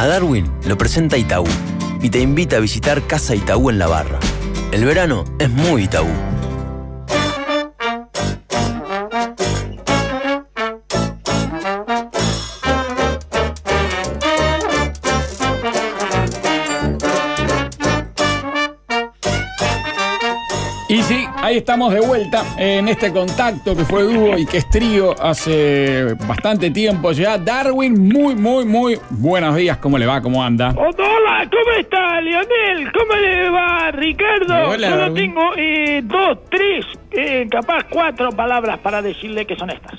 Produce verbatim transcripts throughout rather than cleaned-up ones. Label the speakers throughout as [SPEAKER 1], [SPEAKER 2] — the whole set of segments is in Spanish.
[SPEAKER 1] A Darwin lo presenta Itaú y te invita a visitar Casa Itaú en La Barra. El verano es muy Itaú.
[SPEAKER 2] Y sí, ahí estamos de vuelta en este contacto que fue dúo y que es trío hace bastante tiempo ya. Darwin, muy, muy, muy buenos días. ¿Cómo le va? ¿Cómo anda?
[SPEAKER 3] Hola, ¿cómo está, Leonel? ¿Cómo le va, Ricardo?
[SPEAKER 2] Hola,
[SPEAKER 3] Solo
[SPEAKER 2] Darwin.
[SPEAKER 3] tengo eh, dos, tres, eh, capaz cuatro palabras para decirle que son estas.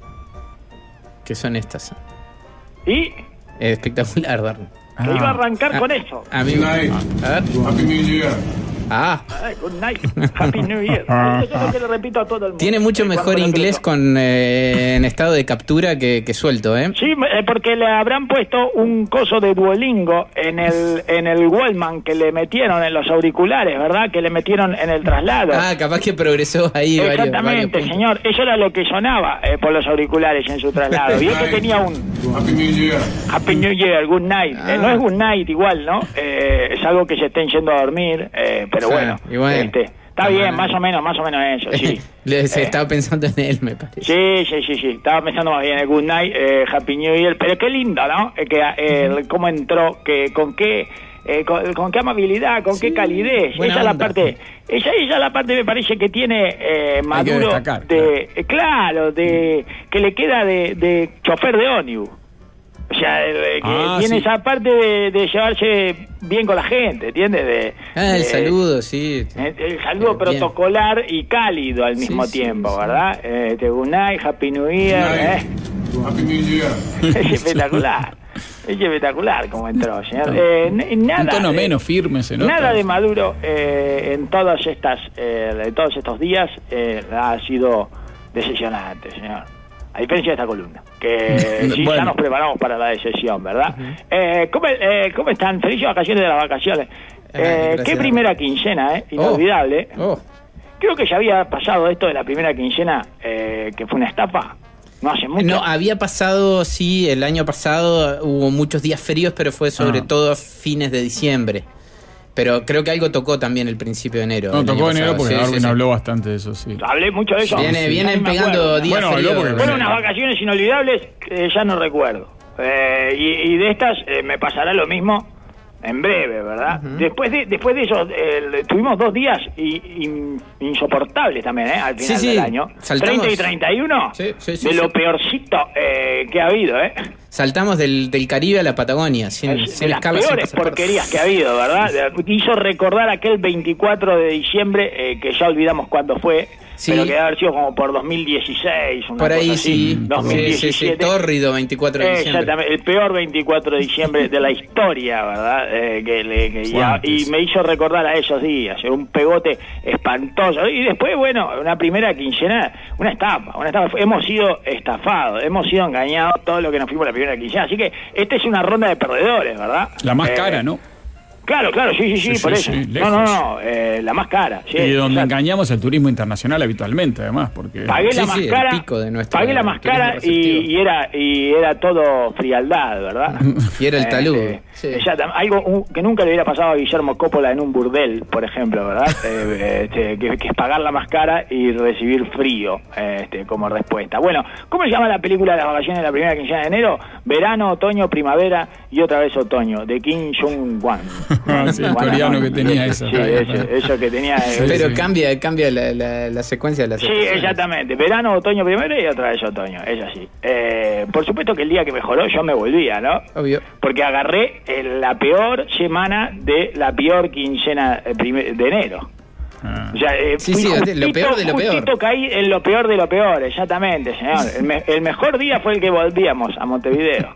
[SPEAKER 4] ¿Qué son estas?
[SPEAKER 3] Y
[SPEAKER 4] Eh, espectacular, Darwin.
[SPEAKER 3] que iba a arrancar
[SPEAKER 4] Ah.
[SPEAKER 3] con eso.
[SPEAKER 4] A mí
[SPEAKER 5] Good night.
[SPEAKER 4] A ver.
[SPEAKER 5] Happy New Year.
[SPEAKER 4] Ah,
[SPEAKER 3] Ay, good night, Happy New Year. Eso es lo que le repito a todo el mundo.
[SPEAKER 4] tiene mucho
[SPEAKER 3] Eh,
[SPEAKER 4] mejor
[SPEAKER 3] cuando lo
[SPEAKER 4] inglés
[SPEAKER 3] repito.
[SPEAKER 4] con eh, en estado de captura que, que suelto, ¿eh?
[SPEAKER 3] Sí, eh, porque le habrán puesto un coso de Duolingo en el en el Wallman que le metieron en los auriculares, ¿verdad? Que le metieron en el traslado.
[SPEAKER 4] Ah, capaz que progresó ahí varios, varios
[SPEAKER 3] Exactamente,
[SPEAKER 4] puntos.
[SPEAKER 3] señor. Eso era lo que sonaba eh, por los auriculares en su traslado. Vio que tenía un
[SPEAKER 5] Happy New Year.
[SPEAKER 3] Happy New Year, Good Night.
[SPEAKER 4] Ah.
[SPEAKER 3] Eh, no es Good Night igual, ¿no? Eh, es algo que se estén yendo a dormir, eh, pero
[SPEAKER 4] Sí,
[SPEAKER 3] bueno.
[SPEAKER 4] igual.
[SPEAKER 3] Este, está
[SPEAKER 4] Ah,
[SPEAKER 3] bien,
[SPEAKER 4] bueno.
[SPEAKER 3] más o menos, más o menos eso, sí.
[SPEAKER 4] Le- Se
[SPEAKER 3] Eh,
[SPEAKER 4] estaba pensando en él, me parece.
[SPEAKER 3] Sí, sí, sí, sí. Estaba pensando más bien en Good Night, eh, Happy New Year. Pero qué lindo, ¿no? Eh, que, eh, cómo entró, que con qué... Eh, con, con qué amabilidad, con qué calidez.
[SPEAKER 4] buena
[SPEAKER 3] Esa es la
[SPEAKER 4] onda.
[SPEAKER 3] parte, ella, ella es la parte me parece que tiene eh, Maduro
[SPEAKER 2] destacar,
[SPEAKER 3] de, eh, claro, de que le queda de, de chofer de ómnibus. O sea, eh, que
[SPEAKER 2] Ah,
[SPEAKER 3] tiene
[SPEAKER 2] sí.
[SPEAKER 3] esa parte de, de llevarse bien con la gente, ¿entiendes? De,
[SPEAKER 4] Ah, el
[SPEAKER 3] de-
[SPEAKER 4] saludo, sí.
[SPEAKER 3] eh, El saludo
[SPEAKER 4] Bien.
[SPEAKER 3] protocolar y cálido al mismo
[SPEAKER 4] Sí, sí,
[SPEAKER 3] tiempo,
[SPEAKER 4] sí.
[SPEAKER 3] ¿verdad? Eh, este, good night, Happy New Year.
[SPEAKER 5] Good night.
[SPEAKER 3] ¿eh?
[SPEAKER 5] Happy New Year.
[SPEAKER 3] Es espectacular. Es espectacular como entró, señor. Eh, n- nada,
[SPEAKER 2] Un tono
[SPEAKER 3] eh,
[SPEAKER 2] menos firme, se nota.
[SPEAKER 3] Nada de Maduro eh, en todas estas, eh, en todos estos días eh, ha sido decepcionante, señor. A diferencia de esta columna, que sí,
[SPEAKER 2] Bueno.
[SPEAKER 3] ya nos preparamos para la decepción, ¿verdad? eh, ¿cómo, eh, ¿Cómo están? Felices vacaciones de las vacaciones.
[SPEAKER 4] Ah,
[SPEAKER 3] Eh,
[SPEAKER 4] gracias.
[SPEAKER 3] qué primera quincena, ¿eh?
[SPEAKER 4] Oh.
[SPEAKER 3] Inolvidable.
[SPEAKER 4] Oh,
[SPEAKER 3] Creo que ya había pasado esto de la primera quincena, eh, que fue una estafa. No hace mucho.
[SPEAKER 4] no, había pasado, sí, el año pasado hubo muchos días fríos, pero fue sobre
[SPEAKER 2] Ah.
[SPEAKER 4] todo a fines de diciembre. Pero creo que algo tocó también el principio de enero.
[SPEAKER 2] No,
[SPEAKER 4] el
[SPEAKER 2] tocó
[SPEAKER 4] año
[SPEAKER 2] enero
[SPEAKER 4] pasado.
[SPEAKER 2] porque
[SPEAKER 4] Sí,
[SPEAKER 2] Darwin
[SPEAKER 4] sí, sí.
[SPEAKER 2] habló bastante de eso, sí.
[SPEAKER 3] Hablé mucho de eso.
[SPEAKER 4] Viene,
[SPEAKER 3] Sí,
[SPEAKER 4] vienen
[SPEAKER 3] ya ni me
[SPEAKER 4] pegando
[SPEAKER 3] acuerdo.
[SPEAKER 4] días
[SPEAKER 2] Bueno, habló
[SPEAKER 4] fríos.
[SPEAKER 2] porque-
[SPEAKER 3] Fueron unas vacaciones inolvidables que ya no recuerdo. Eh, y, y de estas eh, me pasará lo mismo en breve, ¿verdad? Después de después de eso, eh, tuvimos dos días y, y- insoportables también, ¿eh? Al final
[SPEAKER 4] Sí, sí,
[SPEAKER 3] del año.
[SPEAKER 4] saltamos.
[SPEAKER 3] treinta y treinta y uno,
[SPEAKER 4] Sí, sí, sí,
[SPEAKER 3] de
[SPEAKER 4] sí.
[SPEAKER 3] lo peorcito eh, que ha habido, ¿eh?
[SPEAKER 4] Saltamos del, del Caribe a la Patagonia, sin,
[SPEAKER 3] Es
[SPEAKER 4] sin
[SPEAKER 3] de las
[SPEAKER 4] escala, sin
[SPEAKER 3] peores
[SPEAKER 4] pasaporte.
[SPEAKER 3] porquerías que ha habido, ¿verdad? Hizo recordar aquel veinticuatro de diciembre, eh, que ya olvidamos cuándo fue,
[SPEAKER 4] Sí.
[SPEAKER 3] pero que debe haber sido como por dos mil dieciséis, una
[SPEAKER 4] Por ahí
[SPEAKER 3] cosa así,
[SPEAKER 4] sí.
[SPEAKER 3] dos mil
[SPEAKER 4] Sí, sí,
[SPEAKER 3] diecisiete.
[SPEAKER 4] sí, tórrido veinticuatro de diciembre.
[SPEAKER 3] Exactamente, el peor veinticuatro de diciembre de la historia, ¿verdad? Eh, que le- que ya- y me hizo recordar a esos días, era un pegote espantoso. Y después, bueno, una primera quincena, una estafa, una estafa. Hemos sido estafados, hemos sido engañados todo lo que nos fuimos la primera quincena. Así que esta es una ronda de perdedores, ¿verdad?
[SPEAKER 2] La más
[SPEAKER 3] Eh,
[SPEAKER 2] cara, ¿no?
[SPEAKER 3] Claro, claro, sí, sí, sí,
[SPEAKER 2] Sí,
[SPEAKER 3] por
[SPEAKER 2] sí,
[SPEAKER 3] eso.
[SPEAKER 2] sí,
[SPEAKER 3] no, no,
[SPEAKER 2] lejos.
[SPEAKER 3] no, eh, la más cara. Sí,
[SPEAKER 2] Y donde
[SPEAKER 3] exacto.
[SPEAKER 2] engañamos al turismo internacional habitualmente, además, porque...
[SPEAKER 3] Pagué
[SPEAKER 4] Sí,
[SPEAKER 3] la
[SPEAKER 4] sí,
[SPEAKER 3] más
[SPEAKER 4] el
[SPEAKER 3] cara,
[SPEAKER 4] pico de nuestro
[SPEAKER 3] pagué la más
[SPEAKER 4] turismo
[SPEAKER 3] cara y,
[SPEAKER 4] receptivo.
[SPEAKER 3] y era y era todo frialdad, ¿verdad?
[SPEAKER 4] Y era el talud.
[SPEAKER 3] Eh,
[SPEAKER 4] Sí.
[SPEAKER 3] eh, exactam- algo un- que nunca le hubiera pasado a Guillermo Coppola en un burdel, por ejemplo, ¿verdad? Eh, este, que, que es pagar la más cara y recibir frío eh, este, como respuesta. Bueno, ¿cómo se llama la película de las vacaciones de la primera quincena de enero? Verano, otoño, primavera y otra vez otoño, de Kim Jong-un.
[SPEAKER 2] Ah, sí, el coreano que tenía esa.
[SPEAKER 3] Sí, ese- eso que tenía. eh,
[SPEAKER 4] Pero
[SPEAKER 2] sí.
[SPEAKER 4] cambia, cambia la, la, la secuencia de las
[SPEAKER 3] Sí,
[SPEAKER 4] estaciones.
[SPEAKER 3] exactamente. Verano, otoño primero y otra vez otoño. Es así. Eh, por supuesto que el día que mejoró yo me volvía, ¿no?
[SPEAKER 4] Obvio.
[SPEAKER 3] Porque agarré eh, la peor semana de la peor quincena eh, prime- de enero.
[SPEAKER 2] Ah.
[SPEAKER 3] O sea, eh,
[SPEAKER 4] Sí,
[SPEAKER 3] fui
[SPEAKER 4] sí,
[SPEAKER 3] justito,
[SPEAKER 4] lo peor de lo peor.
[SPEAKER 3] justito caí en lo peor de lo peor, exactamente, señor. El, me- el mejor día fue el que volvíamos a Montevideo.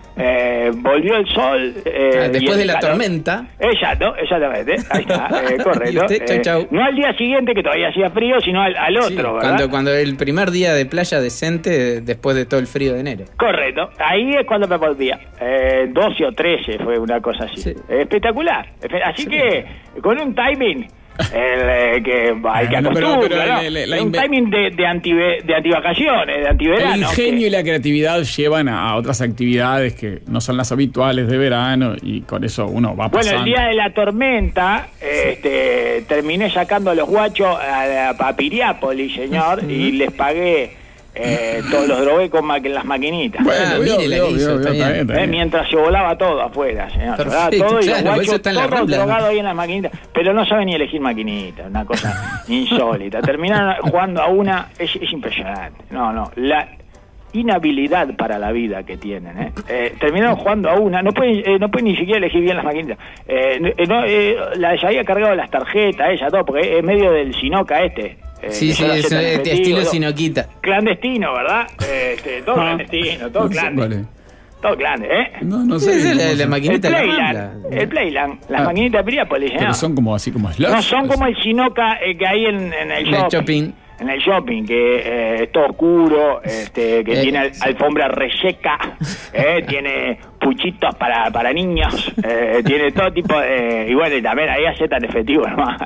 [SPEAKER 3] Eh, volvió el sol. eh,
[SPEAKER 4] Ah,
[SPEAKER 3] y
[SPEAKER 4] después
[SPEAKER 3] el
[SPEAKER 4] de la
[SPEAKER 3] calor.
[SPEAKER 4] tormenta.
[SPEAKER 3] Exacto, exactamente. Ahí está, eh, correcto.
[SPEAKER 4] Y usted, chau,
[SPEAKER 3] Eh,
[SPEAKER 4] chau.
[SPEAKER 3] no al día siguiente que todavía hacía frío, sino al, al otro,
[SPEAKER 4] Sí,
[SPEAKER 3] ¿verdad?
[SPEAKER 4] cuando, cuando el primer día de playa decente después de todo el frío de enero.
[SPEAKER 3] Correcto, ahí es cuando me volvía. Eh, doce o trece fue una cosa así.
[SPEAKER 4] Sí.
[SPEAKER 3] Espectacular. Espe- Así que con un timing el, eh, que hay que
[SPEAKER 2] No, pero-
[SPEAKER 3] acostumbra,
[SPEAKER 2] pero
[SPEAKER 3] ¿no?
[SPEAKER 2] la- la- la
[SPEAKER 3] Es un
[SPEAKER 2] inve-
[SPEAKER 3] timing de, de, anti, de antivacaciones, de antiverano.
[SPEAKER 2] El ingenio
[SPEAKER 3] que-
[SPEAKER 2] y la creatividad llevan a, a otras actividades que no son las habituales de verano y con eso uno va
[SPEAKER 3] Bueno,
[SPEAKER 2] pasando.
[SPEAKER 3] el día de la tormenta, este, terminé sacando a los guachos a, a Piriápolis, señor, y les pagué eh, todos los drogué con ma- las maquinitas.
[SPEAKER 2] Bueno,
[SPEAKER 4] Ah,
[SPEAKER 2] vio,
[SPEAKER 4] mire la
[SPEAKER 2] vio,
[SPEAKER 4] que hizo,
[SPEAKER 2] vio,
[SPEAKER 4] está
[SPEAKER 2] vio,
[SPEAKER 4] bien.
[SPEAKER 2] está bien, está
[SPEAKER 3] Eh,
[SPEAKER 2] bien.
[SPEAKER 3] mientras se volaba todo afuera, señor. Se volaba
[SPEAKER 4] Perfecto,
[SPEAKER 3] todo y
[SPEAKER 4] claro,
[SPEAKER 3] los
[SPEAKER 4] por eso
[SPEAKER 3] guachos
[SPEAKER 4] está en la
[SPEAKER 3] todos
[SPEAKER 4] Rambla.
[SPEAKER 3] drogados ahí en las maquinitas. Pero no saben ni elegir maquinitas, una cosa insólita. Terminaron jugando a una, es, es impresionante. No, no, la inhabilidad para la vida que tienen. ¿eh? Eh, terminaron jugando a una, no pueden, eh, no pueden ni siquiera elegir bien las maquinitas. Eh, eh, no, eh, la, ya había cargado las tarjetas, ella, todo, porque es medio del Sinoca este. Eh,
[SPEAKER 4] Sí,
[SPEAKER 3] que
[SPEAKER 4] sí,
[SPEAKER 3] solo
[SPEAKER 4] es
[SPEAKER 3] aceptan
[SPEAKER 4] de
[SPEAKER 3] efectivo,
[SPEAKER 4] estilo
[SPEAKER 3] todo.
[SPEAKER 4] sinoquita.
[SPEAKER 3] Clandestino, ¿verdad? Este, todo
[SPEAKER 2] Ah.
[SPEAKER 3] clandestino, todo
[SPEAKER 2] No sé,
[SPEAKER 3] clande.
[SPEAKER 2] vale.
[SPEAKER 3] Todo clande, ¿eh?
[SPEAKER 2] No, no
[SPEAKER 4] Sí,
[SPEAKER 2] sé.
[SPEAKER 4] esa es la-
[SPEAKER 2] cómo
[SPEAKER 4] la
[SPEAKER 2] son.
[SPEAKER 4] maquinita.
[SPEAKER 3] El
[SPEAKER 4] de la
[SPEAKER 3] Playland,
[SPEAKER 4] Rambla.
[SPEAKER 3] el Playland, las
[SPEAKER 2] Ah.
[SPEAKER 3] maquinitas de Piriápolis, ¿eh?
[SPEAKER 2] Pero son como así como slots.
[SPEAKER 3] No, son como el Sinoca eh, que hay en, en el
[SPEAKER 4] En el
[SPEAKER 3] shopping.
[SPEAKER 4] shopping.
[SPEAKER 3] En el shopping, que eh, es todo oscuro, este, que
[SPEAKER 4] Eh,
[SPEAKER 3] tiene al-
[SPEAKER 4] sí.
[SPEAKER 3] alfombra reseca, eh, tiene puchitos para, para niños, eh, tiene todo tipo de... Y bueno, y también ahí aceptan efectivo nomás.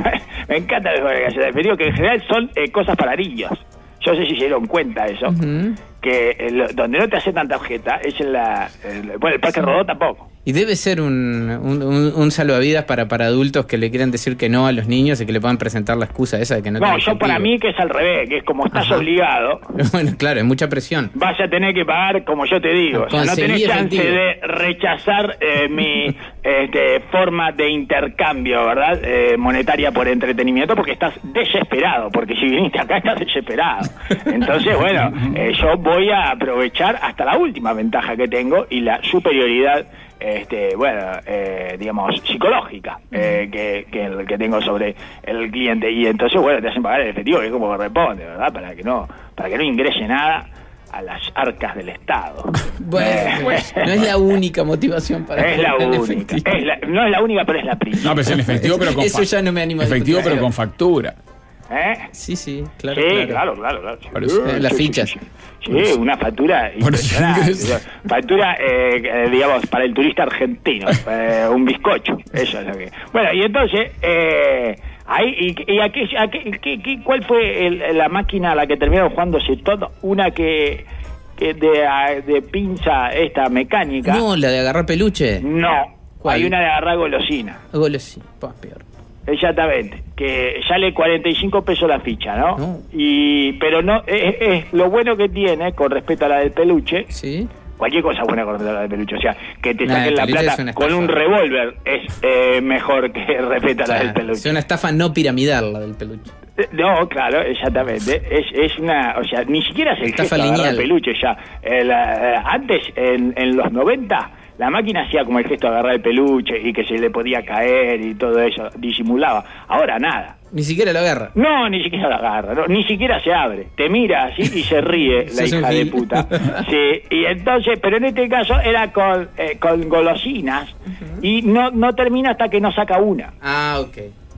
[SPEAKER 3] Me encanta los que aceptan efectivo, que en general son eh, cosas para niños. Yo no sé si se dieron cuenta de eso,
[SPEAKER 4] Ujú.
[SPEAKER 3] que eh, lo- donde no te aceptan tarjeta es en la... el- bueno, el Parque Rodó tampoco.
[SPEAKER 4] Y debe ser un, un, un- un salvavidas para, para adultos que le quieran decir que no a los niños y que le puedan presentar la excusa esa de que no
[SPEAKER 3] No,
[SPEAKER 4] tiene
[SPEAKER 3] yo para
[SPEAKER 4] efectivo.
[SPEAKER 3] mí que es al revés, que es como estás
[SPEAKER 4] Ajá.
[SPEAKER 3] obligado...
[SPEAKER 4] Bueno, claro, es mucha presión.
[SPEAKER 3] vas a tener que pagar como yo te digo. O sea, no
[SPEAKER 4] Conseguí
[SPEAKER 3] tenés chance
[SPEAKER 4] efectivo.
[SPEAKER 3] de rechazar eh, mi este, forma de intercambio, ¿verdad? Eh, monetaria por entretenimiento, porque estás desesperado, porque si viniste acá estás desesperado. Entonces, bueno, eh, yo voy a aprovechar hasta la última ventaja que tengo y la superioridad, este, bueno, eh, digamos, psicológica eh, que, que, el- que tengo sobre el cliente. Y entonces, bueno, te hacen pagar el efectivo, que es como corresponde, ¿verdad? Para que no, para que no ingrese nada a las arcas del Estado.
[SPEAKER 4] Bueno,
[SPEAKER 3] Eh,
[SPEAKER 4] bueno, no es la única motivación para
[SPEAKER 3] es la
[SPEAKER 4] pagar en
[SPEAKER 3] única.
[SPEAKER 4] efectivo.
[SPEAKER 3] Es la- no es la única, pero es la
[SPEAKER 2] No,
[SPEAKER 3] principal.
[SPEAKER 2] pero es en efectivo, pero con
[SPEAKER 4] Eso
[SPEAKER 2] fa-
[SPEAKER 4] ya no me animo a
[SPEAKER 2] Efectivo,
[SPEAKER 4] discutir.
[SPEAKER 2] pero con factura.
[SPEAKER 3] ¿Eh?
[SPEAKER 4] Sí, sí, claro,
[SPEAKER 3] sí,
[SPEAKER 4] claro.
[SPEAKER 3] claro, claro, claro.
[SPEAKER 2] Por eso,
[SPEAKER 3] Sí,
[SPEAKER 4] las
[SPEAKER 3] sí,
[SPEAKER 4] fichas.
[SPEAKER 3] Sí, sí. Sí, una factura
[SPEAKER 2] Por eso
[SPEAKER 3] impresionante.
[SPEAKER 2] ingreso.
[SPEAKER 3] Factura, eh, eh, digamos, para el turista argentino. eh, un bizcocho. Eso es lo que... Bueno, y entonces, eh, ahí, y, y aquí, aquí- qué- qué- ¿cuál fue el- la máquina a la que terminaron jugándose todo? Una que, que de, a- de pinza esta mecánica.
[SPEAKER 4] No, la de agarrar peluche.
[SPEAKER 3] No.
[SPEAKER 4] ¿Cuál?
[SPEAKER 3] Hay una de agarrar golosina.
[SPEAKER 4] Golosina, pa, peor.
[SPEAKER 3] Exactamente, que sale cuarenta y cinco pesos la ficha, ¿no?
[SPEAKER 4] No.
[SPEAKER 3] Y pero no es, es lo bueno que tiene con respecto a la del peluche.
[SPEAKER 4] ¿Sí?
[SPEAKER 3] Cualquier cosa buena con respecto a la del peluche, o sea, que te
[SPEAKER 4] Nah,
[SPEAKER 3] saquen
[SPEAKER 4] el
[SPEAKER 3] la
[SPEAKER 4] peluche es
[SPEAKER 3] plata
[SPEAKER 4] una
[SPEAKER 3] con
[SPEAKER 4] estafa.
[SPEAKER 3] un revólver es eh, mejor que respecto a la del
[SPEAKER 4] Claro,
[SPEAKER 3] peluche.
[SPEAKER 4] es una estafa no piramidal la del peluche.
[SPEAKER 3] Eh, No, claro, exactamente. Es, es una, o sea, ni siquiera es el
[SPEAKER 4] Estafa
[SPEAKER 3] gesto de agarrar el
[SPEAKER 4] lineal.
[SPEAKER 3] peluche ya. Eh, la- eh, antes, en, en los noventa, la máquina hacía como el gesto de agarrar el peluche y que se le podía caer y todo eso, disimulaba. Ahora nada.
[SPEAKER 4] Ni siquiera lo agarra.
[SPEAKER 3] No, ni siquiera la agarra, no, ni siquiera se abre. Te mira así y se ríe la
[SPEAKER 4] Sos un
[SPEAKER 3] hija de
[SPEAKER 4] gil.
[SPEAKER 3] puta. Sí, y entonces, pero en este caso era con, eh, con golosinas y no, no termina hasta que no saca una.
[SPEAKER 4] Ah, ok.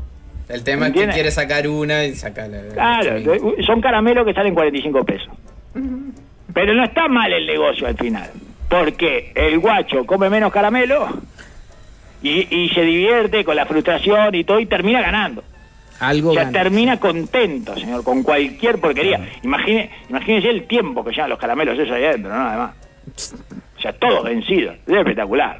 [SPEAKER 4] El tema es que
[SPEAKER 3] ¿Entiendes?
[SPEAKER 4] quiere sacar una y saca la...
[SPEAKER 3] Claro,
[SPEAKER 4] la-
[SPEAKER 3] son caramelos que salen cuarenta y cinco pesos. Pero no está mal el negocio al final, porque el guacho come menos caramelo y, y se divierte con la frustración y todo y termina ganando.
[SPEAKER 4] Algo
[SPEAKER 3] O sea,
[SPEAKER 4] gana.
[SPEAKER 3] termina contento, señor, con cualquier porquería. Imagine, imagínese el tiempo que llevan los caramelos esos ahí adentro, ¿no? Además. O sea, todos vencidos. Es espectacular.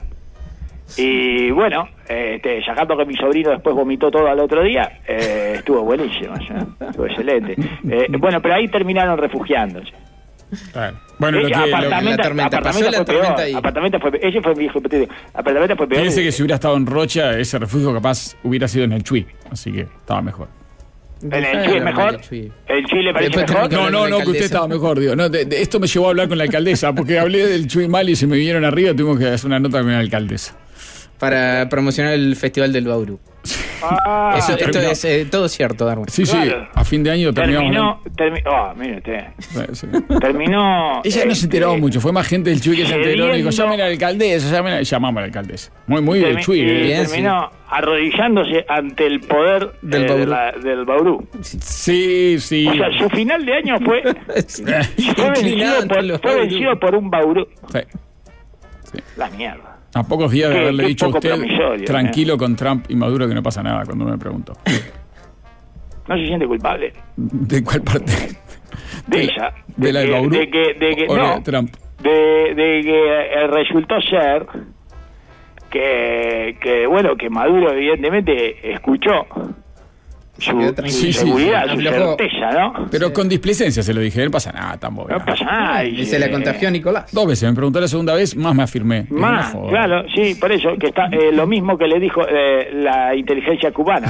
[SPEAKER 3] Y bueno, eh, este, sacando que mi sobrino después vomitó todo al otro día, eh, estuvo buenísimo, ¿sí? Estuvo excelente. Eh, bueno, pero ahí terminaron refugiándose.
[SPEAKER 2] Claro. Bueno, lo
[SPEAKER 3] Eh,
[SPEAKER 2] que, lo que-
[SPEAKER 3] apartamento,
[SPEAKER 4] la tormenta,
[SPEAKER 3] apartamento
[SPEAKER 4] pasó la
[SPEAKER 3] fue
[SPEAKER 4] tormenta
[SPEAKER 3] peor.
[SPEAKER 4] ahí.
[SPEAKER 3] Apartamento fue, ese fue mi hijo, te digo, apartamento fue peor.
[SPEAKER 2] Fíjense que si hubiera estado en Rocha, ese refugio capaz hubiera sido en el Chuy. Así que estaba mejor.
[SPEAKER 3] En el
[SPEAKER 4] Dejá
[SPEAKER 3] Chile
[SPEAKER 4] de
[SPEAKER 3] mejor.
[SPEAKER 4] hablar del Chuy.
[SPEAKER 3] El Chile parece
[SPEAKER 4] Después
[SPEAKER 3] mejor.
[SPEAKER 4] tenemos que
[SPEAKER 2] No,
[SPEAKER 4] hablar
[SPEAKER 2] no,
[SPEAKER 4] con la
[SPEAKER 2] no, que usted
[SPEAKER 4] alcaldesa.
[SPEAKER 2] estaba mejor, digo. No, de- de- esto me llevó a hablar con la alcaldesa, porque hablé del Chuy mal y se me vinieron arriba, tuvimos que hacer una nota con la alcaldesa.
[SPEAKER 4] Para promocionar el Festival del Bauru.
[SPEAKER 3] Ah,
[SPEAKER 4] Eso, esto
[SPEAKER 2] terminó.
[SPEAKER 4] es eh, todo cierto, Darwin.
[SPEAKER 2] Sí, sí,
[SPEAKER 3] Claro.
[SPEAKER 2] a fin de año terminamos.
[SPEAKER 3] terminó. termi- oh, mire usted.
[SPEAKER 2] hablando- Sí.
[SPEAKER 3] Terminó.
[SPEAKER 2] Ella no se enteró
[SPEAKER 3] este,
[SPEAKER 2] mucho, fue más gente del Chuy que se enteró y dijo,
[SPEAKER 3] cediendo-
[SPEAKER 2] llamen a la alcaldesa, llamen a... y llamamos a la alcaldesa. Muy, muy del
[SPEAKER 3] termi-
[SPEAKER 2] Chuy.
[SPEAKER 3] y
[SPEAKER 2] eh.
[SPEAKER 4] Bien,
[SPEAKER 3] terminó arrodillándose ante el poder
[SPEAKER 4] Del
[SPEAKER 3] eh, de
[SPEAKER 4] Bauru.
[SPEAKER 3] la- del Bauru.
[SPEAKER 2] Sí, sí.
[SPEAKER 3] O sea, su final de año fue, fue,
[SPEAKER 4] Inclinado
[SPEAKER 3] vencido,
[SPEAKER 4] ante
[SPEAKER 3] por,
[SPEAKER 4] los
[SPEAKER 3] fue
[SPEAKER 4] Bauru.
[SPEAKER 3] vencido por un Bauru.
[SPEAKER 2] Sí.
[SPEAKER 3] La mierda.
[SPEAKER 2] A pocos días de
[SPEAKER 3] Qué-
[SPEAKER 2] haberle
[SPEAKER 3] qué
[SPEAKER 2] dicho a
[SPEAKER 3] poco
[SPEAKER 2] usted,
[SPEAKER 3] promisorio,
[SPEAKER 2] tranquilo con Trump y Maduro, que no pasa nada, cuando me preguntó.
[SPEAKER 3] ¿No se siente culpable?
[SPEAKER 2] ¿De cuál parte?
[SPEAKER 3] De,
[SPEAKER 2] De-
[SPEAKER 3] ella.
[SPEAKER 2] de la de
[SPEAKER 3] que-
[SPEAKER 2] Maduro
[SPEAKER 3] de que, de que,
[SPEAKER 2] o
[SPEAKER 3] no,
[SPEAKER 2] de Trump.
[SPEAKER 3] De, de que eh, resultó ser que, que, bueno, que Maduro evidentemente escuchó su,
[SPEAKER 4] quedó
[SPEAKER 3] su
[SPEAKER 4] tranquilo.
[SPEAKER 2] Sí, sí,
[SPEAKER 3] seguridad,
[SPEAKER 4] sí.
[SPEAKER 3] su
[SPEAKER 4] Aflojó.
[SPEAKER 3] certeza, ¿no?
[SPEAKER 2] Pero con displicencia se lo dije, no pasa nada, tampoco.
[SPEAKER 3] No pasa nada.
[SPEAKER 4] Y se la contagió a Nicolás.
[SPEAKER 2] Dos veces, me preguntó la segunda vez, más me afirmé. Digo,
[SPEAKER 3] Más,
[SPEAKER 2] no jodas.
[SPEAKER 3] claro, sí, por eso, que está eh, lo mismo que le dijo eh, la inteligencia cubana.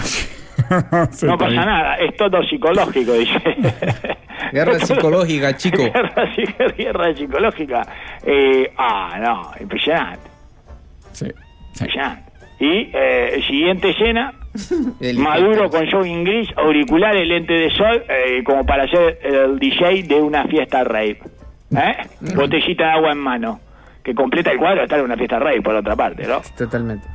[SPEAKER 2] Sí,
[SPEAKER 3] No
[SPEAKER 2] está
[SPEAKER 3] pasa
[SPEAKER 2] bien.
[SPEAKER 3] nada, es todo psicológico, dice.
[SPEAKER 4] Guerra psicológica, chico.
[SPEAKER 3] Guerra, psi- guerra psicológica. Eh, ah, no, impresionante,
[SPEAKER 2] Sí, sí.
[SPEAKER 3] impresionante. Y eh, siguiente escena,
[SPEAKER 4] El
[SPEAKER 3] Maduro con jogging gris, auriculares, lente de sol, eh, como para ser el D J de una fiesta rave. ¿Eh? Botellita de agua en mano, que completa el cuadro de estar en una fiesta rave, por otra parte, ¿no?
[SPEAKER 4] Totalmente.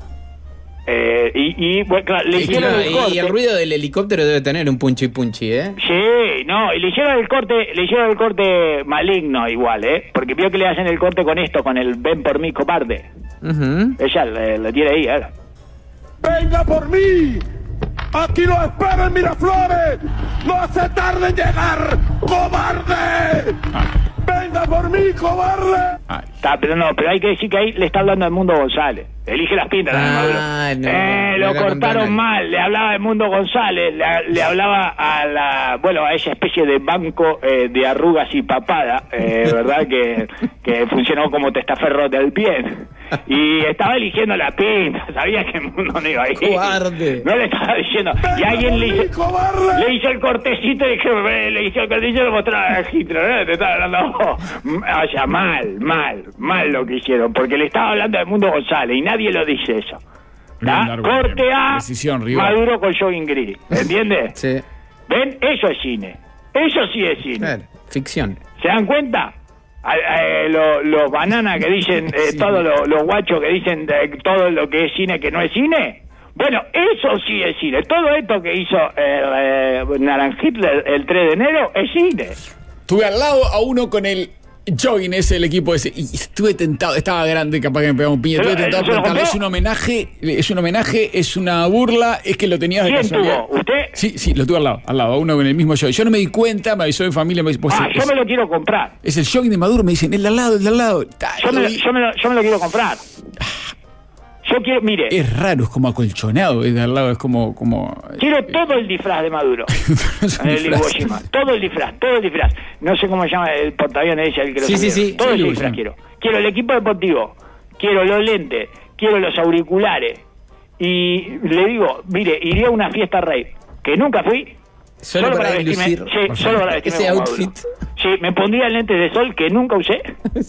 [SPEAKER 3] Eh, y, y bueno, claro, le
[SPEAKER 4] Y,
[SPEAKER 3] hicieron
[SPEAKER 4] no,
[SPEAKER 3] el
[SPEAKER 4] y
[SPEAKER 3] corte.
[SPEAKER 4] el ruido del helicóptero debe tener un punchi punchi, ¿eh?
[SPEAKER 3] Sí, no, y le hicieron el corte, le hicieron el corte maligno igual, ¿eh? Porque vio que le hacen el corte con esto, con el ven por mí, cobarde.
[SPEAKER 4] Ujú.
[SPEAKER 3] Ella le, le tiene ahí, ¿eh?
[SPEAKER 5] ¡Venga por mí! ¡Aquí lo espero en Miraflores! ¡No se tarde en llegar! ¡Cobarde! ¡Venga por mí, cobarde!
[SPEAKER 2] Ay,
[SPEAKER 3] Está, pero no, pero hay que decir que ahí le está hablando al Mundo González. Elige las pintas,
[SPEAKER 4] Ah,
[SPEAKER 3] Maduro.
[SPEAKER 4] no,
[SPEAKER 3] eh,
[SPEAKER 4] no,
[SPEAKER 3] lo
[SPEAKER 4] no haga con
[SPEAKER 3] cortaron
[SPEAKER 4] Donald.
[SPEAKER 3] mal, le hablaba del Mundo González, le, le hablaba a la, bueno, a esa especie de banco eh, de arrugas y papada, eh, ¿verdad? Que, que funcionó como testaferro del bien. Y estaba eligiendo la pinta, sabía que el mundo no iba a ir.
[SPEAKER 4] Cobarde.
[SPEAKER 3] No le estaba diciendo. Y
[SPEAKER 5] ¡Venga
[SPEAKER 3] alguien
[SPEAKER 5] por
[SPEAKER 3] le
[SPEAKER 5] mí,
[SPEAKER 3] hizo,
[SPEAKER 5] cobarde!
[SPEAKER 3] le hizo el cortecito y dije, eh, le hizo el cortecito y le mostraba a Hitler, ¿eh? Te estaba hablando vos. O sea, mal, mal, mal lo que hicieron, porque le estaba hablando del Mundo González y nadie lo dice eso.
[SPEAKER 2] Bien,
[SPEAKER 3] ¿Tá?
[SPEAKER 2] Darwin,
[SPEAKER 3] Corte
[SPEAKER 2] bien.
[SPEAKER 3] A,
[SPEAKER 2] Decisión, rival.
[SPEAKER 3] Maduro con jogging gris, ¿entiendes?
[SPEAKER 4] Sí,
[SPEAKER 3] ¿Ven? Eso es cine. Eso sí es cine.
[SPEAKER 4] claro. Ficción.
[SPEAKER 3] ¿Se dan cuenta? A- a- eh, lo- los bananas que dicen, eh,
[SPEAKER 4] Sí.
[SPEAKER 3] todos los, los guachos que dicen de todo lo que es cine que no es cine. Bueno, eso sí es cine. Todo esto que hizo eh, eh, Naranjitler el tres de enero es cine.
[SPEAKER 2] Estuve al lado a uno con el jogging ese, el equipo ese, y estuve tentado, estaba grande, capaz que me pegaba un piña,
[SPEAKER 3] Pero,
[SPEAKER 2] estuve tentado
[SPEAKER 3] ¿se
[SPEAKER 2] de
[SPEAKER 3] lo
[SPEAKER 2] preguntarle,
[SPEAKER 3] compró?
[SPEAKER 2] es un homenaje, es un homenaje, es una burla, es que lo tenías de
[SPEAKER 3] ¿Quién
[SPEAKER 2] casualidad.
[SPEAKER 3] tuvo? ¿Usted?
[SPEAKER 2] Sí, sí, lo tuve al lado, al lado, a uno con el mismo jogging. Yo no me di cuenta, me avisó mi familia, me dice, pues,
[SPEAKER 3] Ah,
[SPEAKER 2] es,
[SPEAKER 3] yo me lo quiero comprar.
[SPEAKER 2] es el jogging de Maduro, me dicen, el de al lado, el de al lado. Ta,
[SPEAKER 3] Yo me,
[SPEAKER 2] lo
[SPEAKER 3] lo,
[SPEAKER 2] vi.
[SPEAKER 3] yo, me lo, yo me lo quiero comprar. Yo quiero, mire,
[SPEAKER 2] Es raro, es como acolchonado, es de al lado, es como... como
[SPEAKER 3] quiero todo el disfraz de Maduro.
[SPEAKER 2] Es un
[SPEAKER 3] En el
[SPEAKER 2] disfraz.
[SPEAKER 3] Iwo Jima. Todo el disfraz, todo el disfraz. No sé cómo se llama el portaaviones ese, el que lo
[SPEAKER 4] Sí, sí,
[SPEAKER 3] subieron.
[SPEAKER 4] sí,
[SPEAKER 3] Todo
[SPEAKER 2] sí,
[SPEAKER 3] el
[SPEAKER 2] Iwo
[SPEAKER 3] disfraz
[SPEAKER 2] Jima.
[SPEAKER 3] quiero. Quiero el equipo deportivo, quiero los lentes, quiero los auriculares. Y le digo, mire, iré a una fiesta rave, que nunca fui.
[SPEAKER 4] Solo para
[SPEAKER 3] vestirme,
[SPEAKER 4] lucir.
[SPEAKER 3] sí, solo para vestirme
[SPEAKER 4] Ese
[SPEAKER 3] como
[SPEAKER 4] outfit.
[SPEAKER 3] Maduro. Sí, me pondría lentes de sol que nunca usé.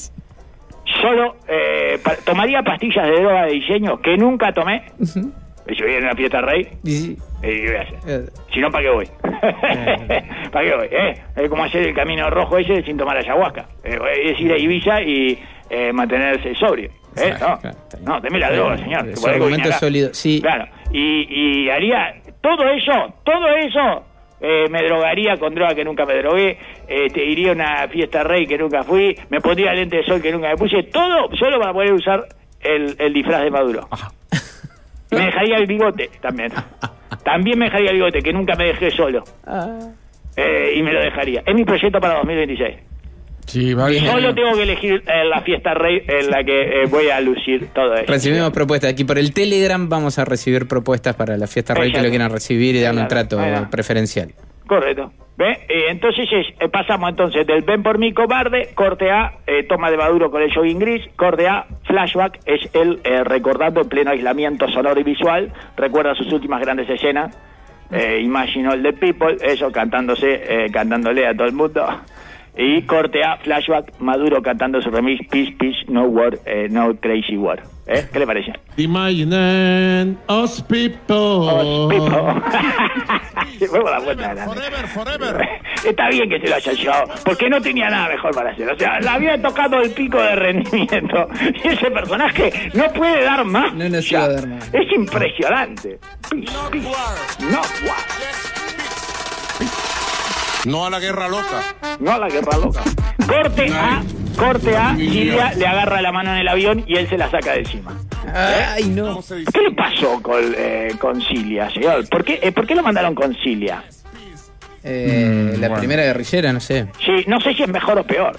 [SPEAKER 3] Solo eh, pa- tomaría pastillas de droga de diseño que nunca tomé. Yo voy a una fiesta rave.
[SPEAKER 4] Y sí,
[SPEAKER 3] ¿Y qué voy a hacer?
[SPEAKER 4] eh,
[SPEAKER 3] Si no, ¿para qué voy? ¿Para qué voy? ¿Eh? Es como hacer el camino rojo ese sin tomar ayahuasca. Eh, es ir a Ibiza y eh, mantenerse sobrio. ¿Eh?
[SPEAKER 4] Claro,
[SPEAKER 3] No,
[SPEAKER 4] claro, está bien.
[SPEAKER 3] no, deme la droga, señor. que
[SPEAKER 4] Su
[SPEAKER 3] por algo vine
[SPEAKER 4] argumento
[SPEAKER 3] acá.
[SPEAKER 4] es sólido, sí.
[SPEAKER 3] Claro. Y, y haría todo eso, todo eso. Eh, me drogaría con droga que nunca me drogué, eh, te iría a una fiesta rey que nunca fui, me pondría lente de sol que nunca me puse, todo solo para poder usar el, el disfraz de Maduro. Me dejaría el bigote también. También me dejaría el bigote, que nunca me dejé solo. Eh, y me lo dejaría. Es mi proyecto para dos mil veintiséis.
[SPEAKER 2] Sí, va bien.
[SPEAKER 3] Solo tengo que elegir eh, la fiesta rey en la que eh, voy a lucir todo eso.
[SPEAKER 4] recibimos propuestas. Aquí por el Telegram vamos a recibir propuestas para la fiesta rey que
[SPEAKER 3] Exacto.
[SPEAKER 4] lo quieran recibir y darle un
[SPEAKER 3] Claro,
[SPEAKER 4] trato
[SPEAKER 3] ahí va.
[SPEAKER 4] preferencial.
[SPEAKER 3] Correcto. ¿Ve? Eh, entonces es, eh, pasamos entonces del ven por mí cobarde, corte A, eh, toma de Maduro con el jogging gris, corte A, flashback, es él eh, recordando en pleno aislamiento sonoro y visual, recuerda sus últimas grandes escenas, eh, Imagine All the People, eso cantándose, eh, cantándole a todo el mundo. Y corte A, flashback, Maduro cantando su remix, Peace, Peace, No War, eh, No Crazy War. ¿Eh? ¿Qué le parece?
[SPEAKER 5] Imagine us people.
[SPEAKER 3] Oh, Pipo. Se fue por la puerta.
[SPEAKER 5] Forever, forever.
[SPEAKER 3] Está bien que se lo haya llevado, porque no tenía nada mejor para hacer. O sea, le había tocado el pico de rendimiento. Y ese personaje no puede dar más.
[SPEAKER 4] No nos
[SPEAKER 3] Ya.
[SPEAKER 4] iba a dar más.
[SPEAKER 3] Es impresionante. Peace, peace. No war.
[SPEAKER 5] No a la guerra loca.
[SPEAKER 3] No a la guerra loca. Corte A, corte A, Silvia le agarra la mano en el avión y él se la saca de encima.
[SPEAKER 4] Ay, no.
[SPEAKER 3] ¿Qué le pasó con, eh, con Cilia, señor? ¿Por qué, eh, ¿Por qué lo mandaron con Cilia?
[SPEAKER 4] Eh,
[SPEAKER 2] Mm,
[SPEAKER 4] la
[SPEAKER 2] bueno.
[SPEAKER 4] primera guerrillera, no sé.
[SPEAKER 3] Sí, no sé si es mejor o peor.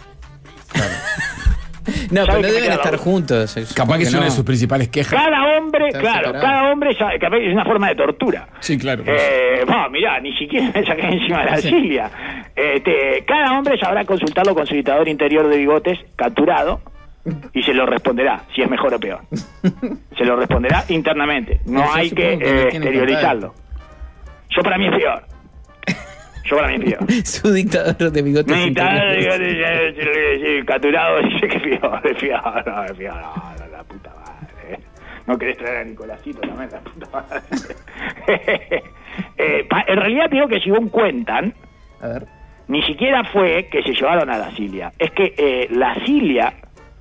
[SPEAKER 4] No, pero
[SPEAKER 3] ¿Sabe
[SPEAKER 4] no
[SPEAKER 3] que me
[SPEAKER 4] deben
[SPEAKER 3] queda
[SPEAKER 4] estar
[SPEAKER 3] la-
[SPEAKER 4] juntos.
[SPEAKER 2] Capaz
[SPEAKER 4] supongo
[SPEAKER 2] que es una
[SPEAKER 4] no.
[SPEAKER 2] de sus principales quejas.
[SPEAKER 3] Cada hombre,
[SPEAKER 4] Está
[SPEAKER 3] claro,
[SPEAKER 4] separado.
[SPEAKER 3] cada hombre ya- capaz que es una forma de tortura.
[SPEAKER 2] Sí, claro.
[SPEAKER 3] Eh, no, mirá, ni siquiera me saqué encima de la Cilia. Este, cada hombre sabrá consultarlo con su editador interior de bigotes capturado y se lo responderá si es mejor o peor. Se lo responderá internamente. No
[SPEAKER 4] No, yo
[SPEAKER 3] hay que
[SPEAKER 4] supongo que lo
[SPEAKER 3] eh,
[SPEAKER 4] tienen
[SPEAKER 3] exteriorizarlo. Yo para mí es peor. Yo para mí es peor.
[SPEAKER 4] Su dictador de bigotes.
[SPEAKER 3] Mi dictador de
[SPEAKER 4] interiores.
[SPEAKER 3] bigotes, eh, eh, eh, capturado dice que es peor, es peor, no, es peor, no, no, la puta madre. No querés traer a Nicolásito también, la puta madre. eh, pa- en realidad digo que según cuentan,
[SPEAKER 4] A ver.
[SPEAKER 3] ni siquiera fue que se llevaron a la Cilia. Es que eh, la Cilia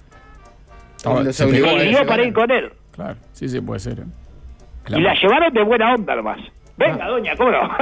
[SPEAKER 2] Ah,
[SPEAKER 4] Los
[SPEAKER 2] se
[SPEAKER 4] obligó
[SPEAKER 2] pegó
[SPEAKER 4] a
[SPEAKER 2] a
[SPEAKER 3] pidió
[SPEAKER 2] ella.
[SPEAKER 3] para ir con él.
[SPEAKER 2] Claro, sí, sí, puede ser. ¿eh?
[SPEAKER 3] Y la llevaron de buena onda nomás. Venga,
[SPEAKER 2] Ah.
[SPEAKER 3] doña, ¿cómo no?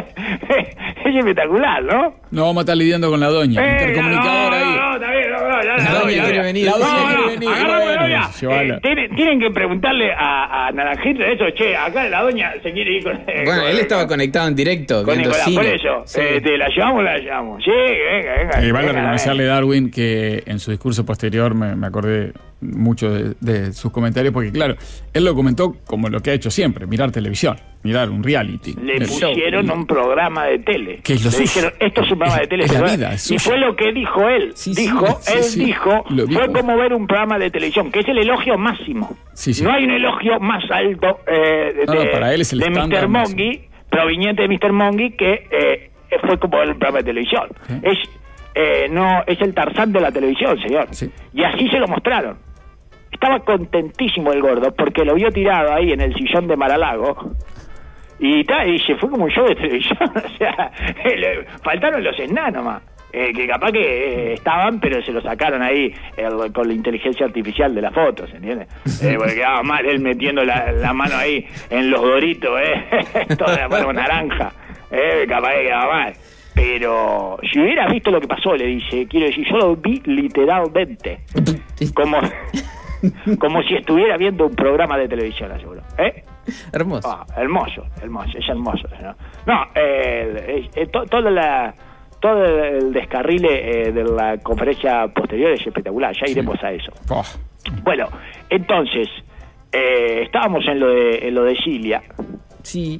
[SPEAKER 3] Es espectacular, ¿no?
[SPEAKER 2] No vamos a estar lidiando con la doña.
[SPEAKER 3] Eh,
[SPEAKER 2] Intercomunicador
[SPEAKER 3] no,
[SPEAKER 2] ahí.
[SPEAKER 3] no, está bien, no, no, ya,
[SPEAKER 2] La
[SPEAKER 3] la
[SPEAKER 2] doña
[SPEAKER 3] doña,
[SPEAKER 2] quiere
[SPEAKER 3] la-
[SPEAKER 2] venir,
[SPEAKER 3] la
[SPEAKER 2] la doña
[SPEAKER 3] doña
[SPEAKER 2] quiere
[SPEAKER 3] no,
[SPEAKER 2] venir,
[SPEAKER 3] agarrame,
[SPEAKER 2] bueno,
[SPEAKER 3] doña.
[SPEAKER 2] llévala.
[SPEAKER 3] Eh, tienen, tienen que preguntarle a, a Naranjito eso, che, acá la doña se quiere ir con... eh,
[SPEAKER 4] Bueno,
[SPEAKER 3] con-
[SPEAKER 4] él estaba conectado en directo,
[SPEAKER 3] con
[SPEAKER 4] viendo
[SPEAKER 3] Nicolás,
[SPEAKER 4] cine.
[SPEAKER 3] por eso.
[SPEAKER 4] Sí.
[SPEAKER 3] Eh, ¿te la llevamos o la llevamos? Sí, venga, venga.
[SPEAKER 2] Eh, vale
[SPEAKER 3] venga,
[SPEAKER 2] reconocerle a Darwin que en su discurso posterior me, me acordé mucho de, de sus comentarios, porque claro, él lo comentó como lo que ha hecho siempre, mirar televisión, mirar un reality.
[SPEAKER 3] Le
[SPEAKER 2] El show.
[SPEAKER 3] pusieron un programa de tele.
[SPEAKER 2] Que es lo
[SPEAKER 3] Le
[SPEAKER 2] suyo.
[SPEAKER 3] dijeron, esto es un programa de tele.
[SPEAKER 2] Es la
[SPEAKER 3] ¿verdad?
[SPEAKER 2] vida, es
[SPEAKER 3] y
[SPEAKER 2] suyo.
[SPEAKER 3] fue lo que dijo él.
[SPEAKER 2] Sí, sí,
[SPEAKER 3] dijo,
[SPEAKER 2] sí,
[SPEAKER 3] él
[SPEAKER 2] sí.
[SPEAKER 3] dijo,
[SPEAKER 2] Lo
[SPEAKER 3] fue
[SPEAKER 2] dijo.
[SPEAKER 3] como ver un programa de televisión, que es el elogio máximo.
[SPEAKER 2] Sí, sí.
[SPEAKER 3] No hay un elogio más alto eh, de,
[SPEAKER 2] No, no, para él es el
[SPEAKER 3] de
[SPEAKER 2] estándar
[SPEAKER 3] mister
[SPEAKER 2] máximo.
[SPEAKER 3] Mongi, proveniente de mister Mongi, que eh, fue como ver un programa de televisión.
[SPEAKER 2] Sí.
[SPEAKER 3] Es eh, no es el Tarzán de la televisión, señor.
[SPEAKER 2] Sí.
[SPEAKER 3] Y así se lo mostraron. Estaba contentísimo el gordo porque lo vio tirado ahí en el sillón de Mar-a-Lago y, ta, y se fue como un show de televisión. O sea, le faltaron los enanos más. Eh, que capaz que eh, estaban, pero se lo sacaron ahí el- con la inteligencia artificial de las fotos, ¿entiendes? Eh, porque quedaba mal él metiendo la, la mano ahí en los doritos, ¿eh? Toda la mano naranja. Eh, capaz que quedaba mal. Pero si hubieras visto lo que pasó, le dice, quiero decir, yo lo vi literalmente. Como, como si estuviera viendo un programa de televisión, aseguro. ¿Eh?
[SPEAKER 4] Hermoso.
[SPEAKER 3] Ah, hermoso, hermoso, es hermoso. ¿No? No, eh, eh, to- toda la, todo el descarrile eh, de la conferencia posterior es espectacular, ya iremos a eso.
[SPEAKER 2] Oh,
[SPEAKER 3] Bueno, entonces, eh, estábamos en lo de, en lo de Cilia,
[SPEAKER 4] Sí.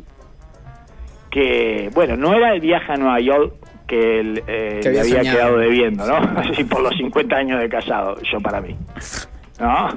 [SPEAKER 3] que, bueno, no era el viaje a Nueva York que él eh,
[SPEAKER 4] Que
[SPEAKER 3] le
[SPEAKER 4] había
[SPEAKER 3] había
[SPEAKER 4] soñado.
[SPEAKER 3] quedado debiendo, ¿no? Así por los cincuenta años de casado, yo para mí. ¿No?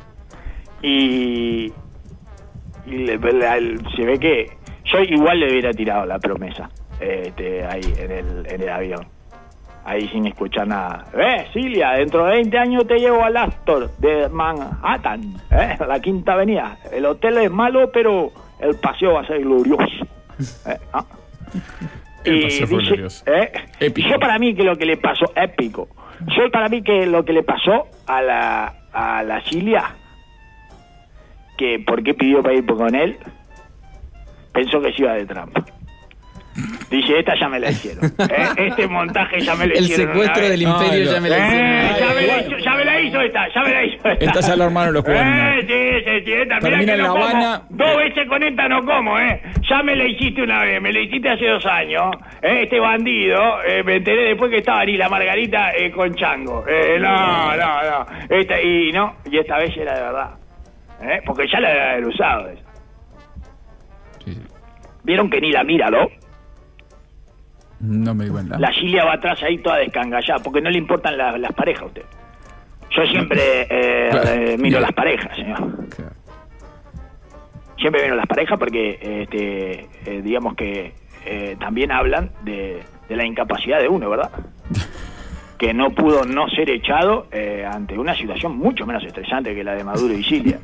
[SPEAKER 3] Y, y le- la- el- se ve que yo igual le hubiera tirado la promesa este, ahí en el, en el avión. Ahí sin escuchar nada. Eh, Cilia, dentro de veinte años te llevo al Astor de Manhattan, ¿eh? La Quinta Avenida. El hotel es malo, pero el paseo va a ser glorioso. ¿Eh? ¿Ah?
[SPEAKER 2] El paseo fue glorioso.
[SPEAKER 3] ¿eh?
[SPEAKER 2] Épico.
[SPEAKER 3] Yo para mí que lo que le pasó, épico. Yo para mí que lo que le pasó a la, a la Cilia, que por qué pidió para ir con él, pensó que se iba de trampa. Dice, esta ya me la hicieron. ¿eh? Este montaje ya me lo
[SPEAKER 4] El
[SPEAKER 3] hicieron. una
[SPEAKER 4] secuestro
[SPEAKER 3] vez.
[SPEAKER 4] del imperio
[SPEAKER 2] No,
[SPEAKER 4] ya
[SPEAKER 2] no.
[SPEAKER 4] me lo
[SPEAKER 3] Eh,
[SPEAKER 4] hicieron.
[SPEAKER 3] ya, me la
[SPEAKER 2] Ay,
[SPEAKER 3] hizo, ya me la hizo esta, ya me la hizo esta.
[SPEAKER 2] Esta ya la armaron los jóvenes.
[SPEAKER 3] Eh, sí, sí, sí, esta, mirá
[SPEAKER 2] Termina
[SPEAKER 3] que
[SPEAKER 2] en
[SPEAKER 3] no
[SPEAKER 2] La
[SPEAKER 3] como.
[SPEAKER 2] Habana.
[SPEAKER 3] Dos veces con esta no como, ¿eh? Ya me la hiciste una vez, me la hiciste hace dos años. ¿eh? Este bandido, eh, me enteré después que estaba ni la Margarita eh, con Chango. Eh, no, no, no. Esta, y no, y esta vez era de verdad. ¿eh? Porque ya la debe haber usado esa.
[SPEAKER 2] Sí, sí.
[SPEAKER 3] ¿Vieron que ni la mira, no?
[SPEAKER 2] No me di cuenta.
[SPEAKER 3] La Cilia va atrás ahí toda descangallada, porque no le importan la- las parejas a usted. Yo siempre eh,
[SPEAKER 2] Claro.
[SPEAKER 3] eh, miro
[SPEAKER 2] Bien.
[SPEAKER 3] las parejas, señor.
[SPEAKER 2] Claro.
[SPEAKER 3] Siempre miro las parejas porque, este, eh, digamos que eh, también hablan de, de la incapacidad de uno, ¿verdad? Que no pudo no ser echado eh, ante una situación mucho menos estresante que la de Maduro y Cilia.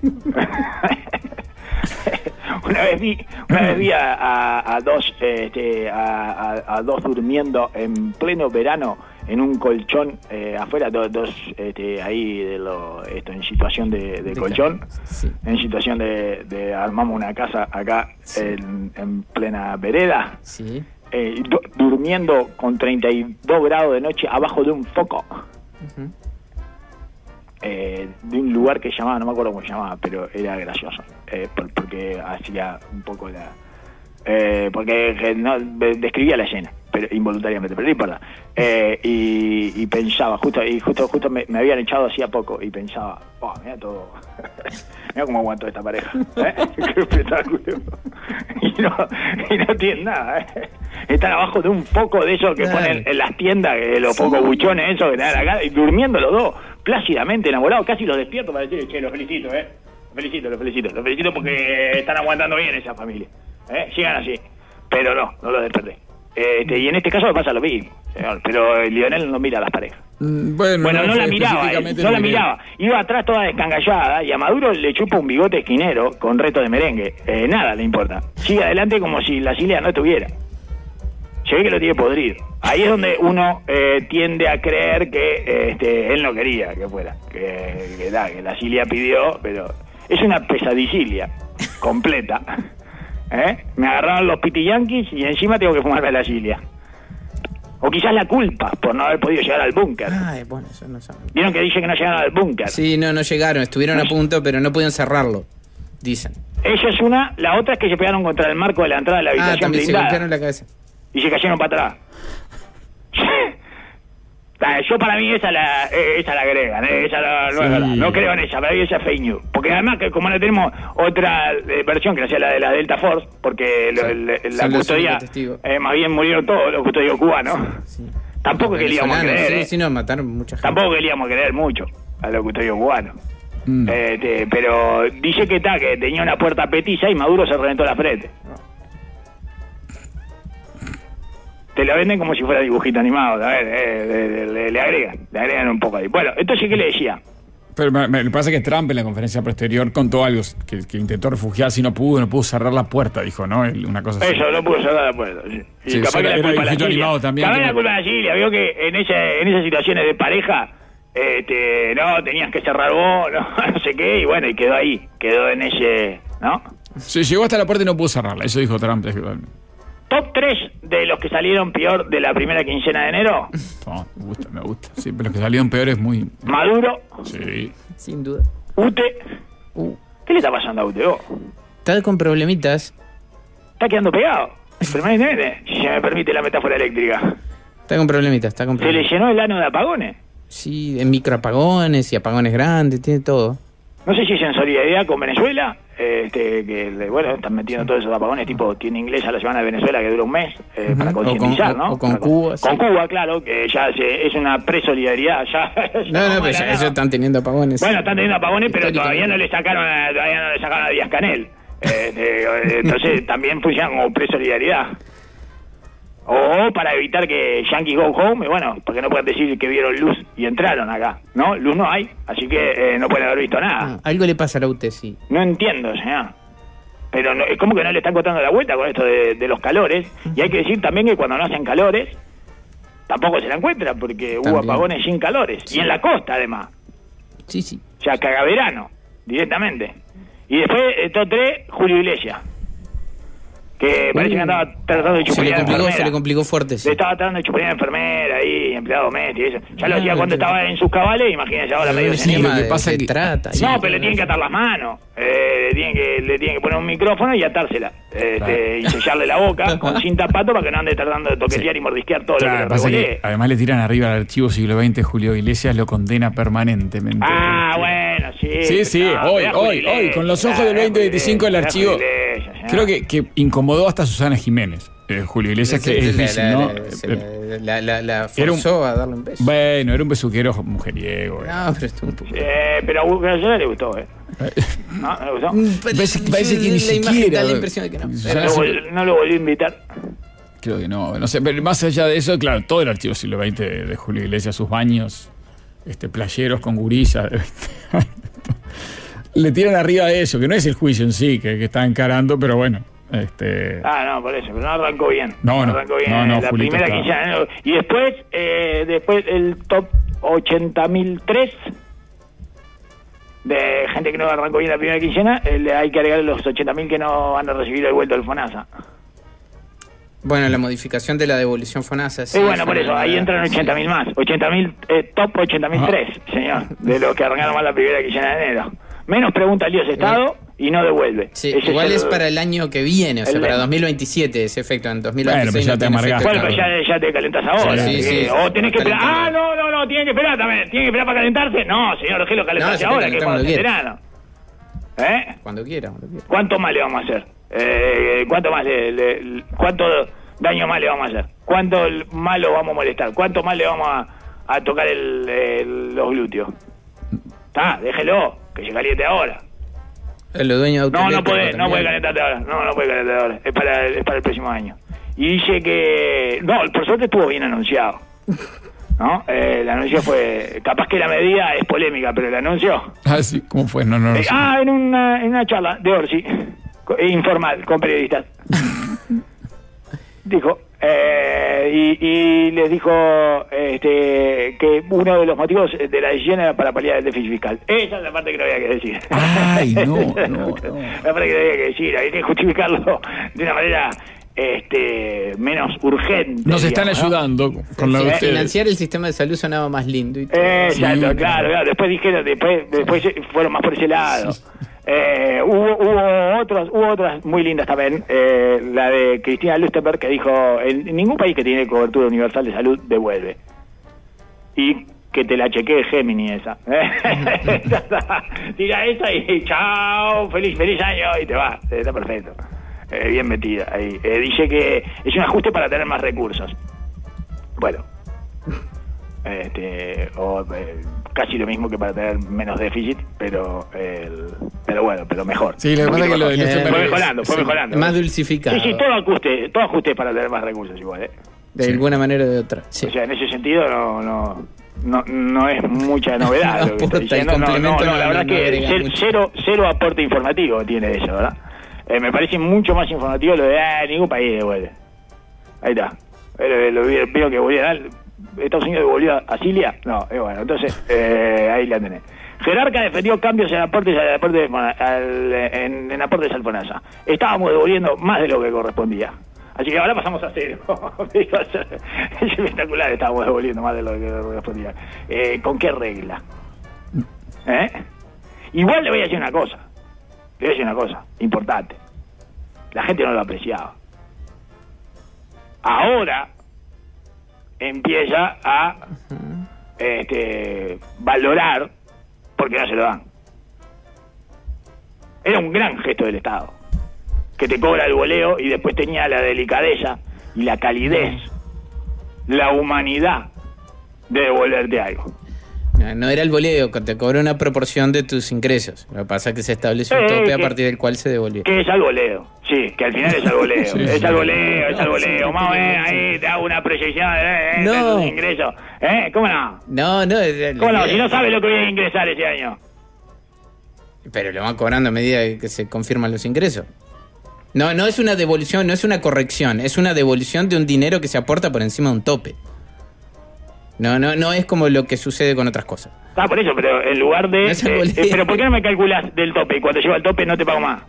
[SPEAKER 3] Una vez vi, una vez vi a, a- a dos, este, a, a- a dos durmiendo en pleno verano en un colchón eh, afuera, do- dos, este, ahí de lo, esto, en situación de, de
[SPEAKER 4] De
[SPEAKER 3] colchón,
[SPEAKER 4] ca- sí.
[SPEAKER 3] en situación de, de armamos una casa acá
[SPEAKER 4] Sí.
[SPEAKER 3] en, en plena vereda,
[SPEAKER 4] Sí.
[SPEAKER 3] eh, du- durmiendo con treinta y dos grados de noche abajo de un foco.
[SPEAKER 4] Ujú.
[SPEAKER 3] eh, de un lugar que llamaba, no me acuerdo cómo se llamaba, pero era gracioso, eh, por, porque hacía un poco la... Eh, porque eh, no, describía la escena, pero involuntariamente, pero no importa. Eh, y, y pensaba, justo y justo justo me, me habían echado hacía poco, y pensaba, oh, mira todo, mira cómo aguantó esta pareja, ¿eh? Qué espectáculo. Y no, y no tienen nada, ¿eh? Están abajo de un foco de esos que claro. ponen en las tiendas, que los sí. focos buchones esos que te dan acá, y durmiendo los dos, plácidamente enamorados, casi los despierto para decir, che, los felicito, ¿eh? Los felicito, los felicito, los felicito porque están aguantando bien esa familia. ¿Eh? Llegan así, pero no, no lo desperté. Este, y en este caso me pasa lo mismo, señor, pero Lionel no mira a las parejas.
[SPEAKER 2] Mm, bueno,
[SPEAKER 3] bueno, no, no la miraba, eh, no la
[SPEAKER 2] miré.
[SPEAKER 3] miraba. Iba atrás toda descangallada y a Maduro le chupa un bigote esquinero con reto de merengue. Eh, nada le importa. Sigue adelante como si la Cilia no estuviera. Se ve que lo tiene podrido. Ahí es donde uno eh, tiende a creer que eh, este, él no quería que fuera, que, que, da, que la Cilia pidió, pero es una pesadicilia completa. ¿Eh? Me agarraron los pitiyanquis y encima tengo que fumarme la Cilia. O quizás la culpa por no haber podido llegar al búnker.
[SPEAKER 4] Ay, bueno, eso no sabe.
[SPEAKER 3] Vieron que dice que no llegaron al búnker.
[SPEAKER 4] Sí, no, no llegaron, estuvieron no. a punto, pero no pudieron cerrarlo, dicen.
[SPEAKER 3] Eso es una, la otra es que se pegaron contra el marco de la entrada de la habitación
[SPEAKER 4] ah, también
[SPEAKER 3] blindada.
[SPEAKER 4] Se golpearon la cabeza.
[SPEAKER 3] Y se cayeron para atrás. Yo para mí esa la esa la agregan, ¿eh? Esa la, no, sí. es verdad. No creo en esa, para mí esa es fake news. Porque además que como no tenemos otra eh, versión que no sea la de la Delta Force, porque sí. lo, el, la Son custodia, eh, más bien murieron todos los custodios cubanos. Sí, sí. Tampoco queríamos creer,
[SPEAKER 4] sí,
[SPEAKER 3] ¿eh?
[SPEAKER 4] sí, no, mataron mucha gente.
[SPEAKER 3] Tampoco queríamos creer mucho a los custodios cubanos. Mm. Eh, te, pero dice que está, que tenía una puerta petiza y Maduro se reventó la frente. No. Te lo venden como si fuera dibujito animado, a ver, eh, le, le, le agregan, le agregan un poco ahí. Bueno, entonces, ¿qué le decía?
[SPEAKER 2] Pero me, me pasa que Trump en la conferencia posterior contó algo, que, que intentó refugiarse y no pudo, no pudo cerrar la puerta, dijo, ¿no? Una cosa así.
[SPEAKER 3] Eso, no pudo cerrar la puerta. Sí. Y
[SPEAKER 2] sí,
[SPEAKER 3] capaz
[SPEAKER 2] era,
[SPEAKER 3] que la culpa
[SPEAKER 2] era
[SPEAKER 3] la
[SPEAKER 2] animado también.
[SPEAKER 3] Capaz
[SPEAKER 2] que
[SPEAKER 3] la culpa de la Cilia, vio que en, ese, en esas situaciones de pareja, este, no, tenías que cerrar vos, no, no sé qué, y bueno, y quedó ahí, quedó en ese, ¿no?
[SPEAKER 2] Sí, llegó hasta la puerta y no pudo cerrarla, eso dijo Trump.
[SPEAKER 3] ¿Top tres de los que salieron peor de la primera quincena de enero?
[SPEAKER 2] No, me gusta, me gusta. Sí, pero los que salieron peor es muy...
[SPEAKER 3] Maduro.
[SPEAKER 2] Sí.
[SPEAKER 4] Sin duda.
[SPEAKER 3] Ute. Uh. ¿Qué le está pasando a Ute, vos?
[SPEAKER 4] Está con problemitas.
[SPEAKER 3] Está quedando pegado. Permanentemente, si se me permite la metáfora eléctrica.
[SPEAKER 4] Está con problemitas, está con problemitas.
[SPEAKER 3] ¿Se le llenó el ano de apagones?
[SPEAKER 4] Sí, en microapagones y apagones grandes, tiene todo.
[SPEAKER 3] No sé si es en solidaridad con Venezuela, este, que bueno, están metiendo todos esos apagones, tipo tiene inglesa la semana de Venezuela que dura un mes, eh, uh-huh. para concientizar, ¿no?
[SPEAKER 4] O con
[SPEAKER 3] para,
[SPEAKER 4] Cuba.
[SPEAKER 3] Con
[SPEAKER 4] sí.
[SPEAKER 3] Cuba, claro, que ya se, es una pre-solidaridad. Ya, ya
[SPEAKER 4] no, no, pero ya, ellos están teniendo apagones.
[SPEAKER 3] Bueno, están teniendo apagones, pero todavía no le sacaron a, todavía no le sacaron a Díaz Canel. Eh, eh, entonces también funciona como pre-solidaridad. O para evitar que Yankees go home, y bueno, porque no pueden decir que vieron luz y entraron acá, ¿no? Luz no hay, así que eh, no pueden haber visto nada.
[SPEAKER 4] Ah, algo le pasa a la U T E, sí.
[SPEAKER 3] No entiendo, señor. Pero no, es como que no le están contando la vuelta con esto de, de los calores. Y hay que decir también que cuando no hacen calores, tampoco se la encuentran, porque también hubo apagones sin calores. Sí. Y en la costa, además.
[SPEAKER 4] Sí, sí.
[SPEAKER 3] O sea, cagaverano, directamente. Y después, estos tres, Julio Iglesias. Que parece que andaba tratando de chuponear a enfermera.
[SPEAKER 4] Se le complicó fuerte, sí.
[SPEAKER 3] Le estaba tratando de chuponear a enfermera ahí, empleado doméstico y eso. Ya lo hacía cuando estaba en sus cabales, imagínense ahora medio
[SPEAKER 4] sí, lo que pasa es que trata.
[SPEAKER 3] No, sí, pero le tienen que atar las manos. Eh, le, tienen que, le tienen que poner un micrófono y atársela. Eh, claro. este, y sellarle la boca con cinta pato para que no ande tratando de toquetear sí. y mordisquear todo claro, lo que le revolé.
[SPEAKER 2] Además le tiran arriba al archivo siglo veinte, Julio Iglesias lo condena permanentemente.
[SPEAKER 3] Ah, bueno, sí.
[SPEAKER 2] Sí, sí, no, hoy, hoy, hoy, con los ojos del veinte veinticinco el archivo... Creo que, que incomodó hasta a Susana Jiménez, eh, Julio Iglesias, que sí, es difícil,
[SPEAKER 4] la,
[SPEAKER 2] ¿no?
[SPEAKER 4] La, la, la, la forzó un, a darle un beso.
[SPEAKER 2] Bueno, era un besuquero mujeriego.
[SPEAKER 4] No, pero estuvo un poco...
[SPEAKER 3] Eh, pero a Susana le gustó, ¿eh? ¿No? ¿No le gustó?
[SPEAKER 2] Parece, parece que ni siquiera...
[SPEAKER 4] Da la impresión de que no.
[SPEAKER 3] No lo, volví, no lo volví a invitar.
[SPEAKER 2] Creo que no, no sé, pero más allá de eso, claro, todo el archivo siglo veinte de, de Julio Iglesias, sus baños, este, playeros con gurillas... Le tiran arriba de eso, que no es el juicio en sí que, que está encarando, pero bueno. Este...
[SPEAKER 3] Ah, no, por eso, pero no arrancó bien.
[SPEAKER 2] No, no,
[SPEAKER 3] no arrancó bien.
[SPEAKER 2] No, no,
[SPEAKER 3] la
[SPEAKER 2] Julito
[SPEAKER 3] primera quincena. No. Y después, eh, después el top ochenta mil tres de gente que no arrancó bien la primera quincena, eh, hay que agregar los ochenta mil que no van a recibir el vuelto del FONASA.
[SPEAKER 4] Bueno, la modificación de la devolución FONASA.
[SPEAKER 3] Sí, y bueno, por eso, ahí entran ochenta mil más. ochenta mil, eh, top ochenta mil tres, señor, de los que arrancaron más la primera quincena de enero. Menos pregunta al Dios Estado y no devuelve.
[SPEAKER 4] Sí, igual es, el, es para el año que viene, o sea, para dos mil veintisiete ese efecto, en dos mil veintiséis.
[SPEAKER 2] Bueno, pues ya
[SPEAKER 4] no
[SPEAKER 2] te amargaste.
[SPEAKER 3] Bueno, pues ya, ya te calentás ahora. Sí, sí, sí, o tenés que esperar. Ah, no, no, no, tienen que esperar también. ¿Tienen que esperar para calentarse? No, señor, déjelo calentarse no, ahora, que es cuando es verano. ¿Eh?
[SPEAKER 4] Cuando quiera, cuando quiera.
[SPEAKER 3] ¿Cuánto más le vamos a hacer? Eh, ¿Cuánto más le, le, cuánto daño más le vamos a hacer? ¿Cuánto más lo vamos a molestar? ¿Cuánto más le vamos a, a tocar el, el, los glúteos? Está, déjelo, que se caliente ahora.
[SPEAKER 4] Los dueños de
[SPEAKER 3] no, no puede, no puede calentarte ahora. No, no puede calentarte ahora. Es para, es para el próximo año. Y dice que... No, por suerte estuvo bien anunciado. ¿No? Eh, el anuncio fue... Capaz que la medida es polémica, pero el anuncio...
[SPEAKER 2] Ah, sí, ¿cómo fue? No, no, no
[SPEAKER 3] eh, ah, en una, en una charla de Orsi, informal, con periodistas. Dijo... Eh, y, y les dijo este, que uno de los motivos de la decisión era para paliar el déficit fiscal. Esa es la parte que no había que decir.
[SPEAKER 2] Ay, no, no, no.
[SPEAKER 3] La parte que no había que decir, hay que justificarlo de una manera este, menos urgente.
[SPEAKER 2] Nos están digamos, ayudando ¿no? con
[SPEAKER 4] la
[SPEAKER 2] sí,
[SPEAKER 4] financiar el sistema de salud sonaba más lindo. Y todo.
[SPEAKER 3] Exacto, sí, claro, claro. Después dijeron, después, después fueron más por ese lado. Sí. Eh, hubo, hubo otros, hubo otras muy lindas también. Eh, la de Cristina Lustenberg que dijo: en, en ningún país que tiene cobertura universal de salud devuelve. Y que te la chequee Gemini esa. Tira esa y chao, feliz feliz año y te va. Está perfecto. Eh, bien metida ahí. Eh, dice que es un ajuste para tener más recursos. Bueno. Este, o eh, casi lo mismo que para tener menos déficit, pero el, pero bueno, pero mejor.
[SPEAKER 2] Sí, lo que pasa es que lo de
[SPEAKER 3] eh, fue mejorando, fue sí, mejorando.
[SPEAKER 4] Más dulcificado.
[SPEAKER 3] Sí, sí, todo ajuste, todo ajuste para tener más recursos igual, ¿eh?
[SPEAKER 4] De sí. alguna manera o de otra.
[SPEAKER 3] Sí. O sea, en ese sentido no no no, no es mucha novedad no, lo que estoy diciendo. No, no, no, no, la verdad no, que no cero, cero aporte informativo tiene eso, ¿verdad? Eh, me parece mucho más informativo lo de ah, ningún país devuelve. Ahí está. Eh, lo vieron que volvieron Estados Unidos devolvió a Cilia. No, eh, bueno, entonces eh, ahí la tenés. Jerarca defendió cambios en aportes, al aporte al, en, en aportes al FONASA. Estábamos devolviendo más de lo que correspondía. Así que ahora pasamos a cero. Es espectacular, estábamos devolviendo más de lo que correspondía. Eh, ¿Con qué regla? ¿Eh? Igual le voy a decir una cosa. Le voy a decir una cosa importante. La gente no lo apreciaba. Ahora empieza a este, valorar porque no se lo dan. Era un gran gesto del Estado que te cobra el voleo y después tenía la delicadeza y la calidez, la humanidad de devolverte algo.
[SPEAKER 4] No, no era el voleo, te cobró una proporción de tus ingresos. Lo que pasa es que se estableció un tope eh, a partir del cual se devolvió.
[SPEAKER 3] Que es al voleo, sí, que al final es al voleo. sí, es al voleo, es al voleo. Más o menos ahí te hago una proyección de, eh,
[SPEAKER 4] no.
[SPEAKER 3] de tus ingresos. ¿Eh? ¿Cómo no?
[SPEAKER 4] No, no. Es,
[SPEAKER 3] ¿Cómo no? Si no sabes lo que voy a ingresar ese año.
[SPEAKER 4] Pero lo van cobrando a medida que se confirman los ingresos. No, no es una devolución, no es una corrección, es una devolución de un dinero que se aporta por encima de un tope. No, no, no es como lo que sucede con otras cosas.
[SPEAKER 3] Ah, por eso, pero en lugar de... No eh, eh, pero ¿por qué no me calculas del tope? Y cuando llego al tope no te pago más.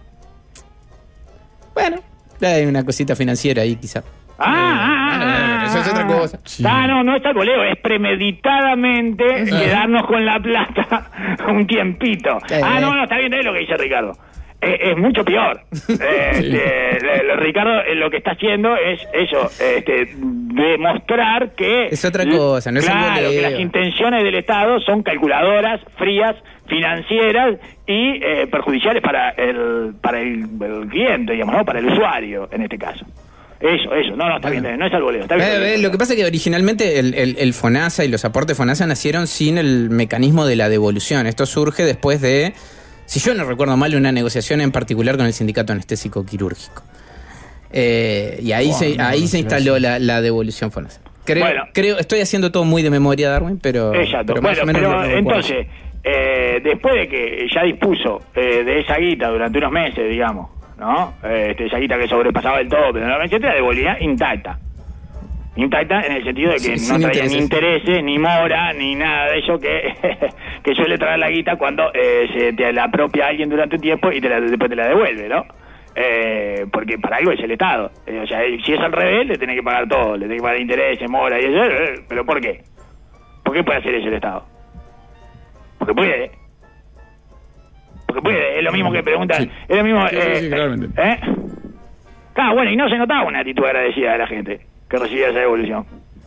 [SPEAKER 4] Bueno, hay una cosita financiera ahí quizá.
[SPEAKER 3] Ah, ah,
[SPEAKER 4] bueno,
[SPEAKER 3] ah,
[SPEAKER 4] eso es otra cosa.
[SPEAKER 3] Sí. Ah, no, no es al voleo, es premeditadamente eso. Quedarnos con la plata un tiempito. ¿Qué? Ah, no, no, está bien, es lo que dice Ricardo. Es mucho peor. eh, sí. este, Ricardo eh, lo que está haciendo es eso, este, demostrar que
[SPEAKER 4] es otra cosa, no
[SPEAKER 3] claro,
[SPEAKER 4] es
[SPEAKER 3] que las intenciones del Estado son calculadoras, frías, financieras y eh, perjudiciales para el para el, el cliente, digamos, no, para el usuario en este caso. Eso, eso, no, no, está bueno. bien, no es al voleo. Está bien,
[SPEAKER 4] eh, eh, lo que pasa es que originalmente el, el, el FONASA y los aportes FONASA nacieron sin el mecanismo de la devolución. Esto surge después de, si yo no recuerdo mal, una negociación en particular con el sindicato anestésico quirúrgico. Eh, y ahí wow, se no, ahí no, se instaló la, la devolución FONASA. Creo, bueno, creo, estoy haciendo todo muy de memoria, Darwin, pero...
[SPEAKER 3] Exacto, pero más bueno, o menos pero entonces, eh, después de que ya dispuso eh, de esa guita durante unos meses, digamos, ¿no? Eh, este, esa guita que sobrepasaba el tope, ¿no? etcétera, devolvía intacta. Intacta en el sentido de que sí, no traía ni intereses, ni mora, ni nada de eso que, que suele traer la guita cuando eh, se te la apropia alguien durante un tiempo y te la, después te la devuelve, ¿no? Eh, porque para algo es el Estado. Eh, o sea, si es al revés, le tenés que pagar todo, le tenés que pagar intereses, mora y eso. Eh, ¿Pero por qué? ¿Por qué puede hacer eso el Estado? Porque puede. Porque puede. Es lo mismo que preguntan.
[SPEAKER 2] Sí.
[SPEAKER 3] Es lo mismo.
[SPEAKER 2] Sí,
[SPEAKER 3] eh,
[SPEAKER 2] sí, sí, claramente.
[SPEAKER 3] ¿Eh? Claro, bueno, y no se notaba una actitud agradecida de la gente que recibía esa devolución.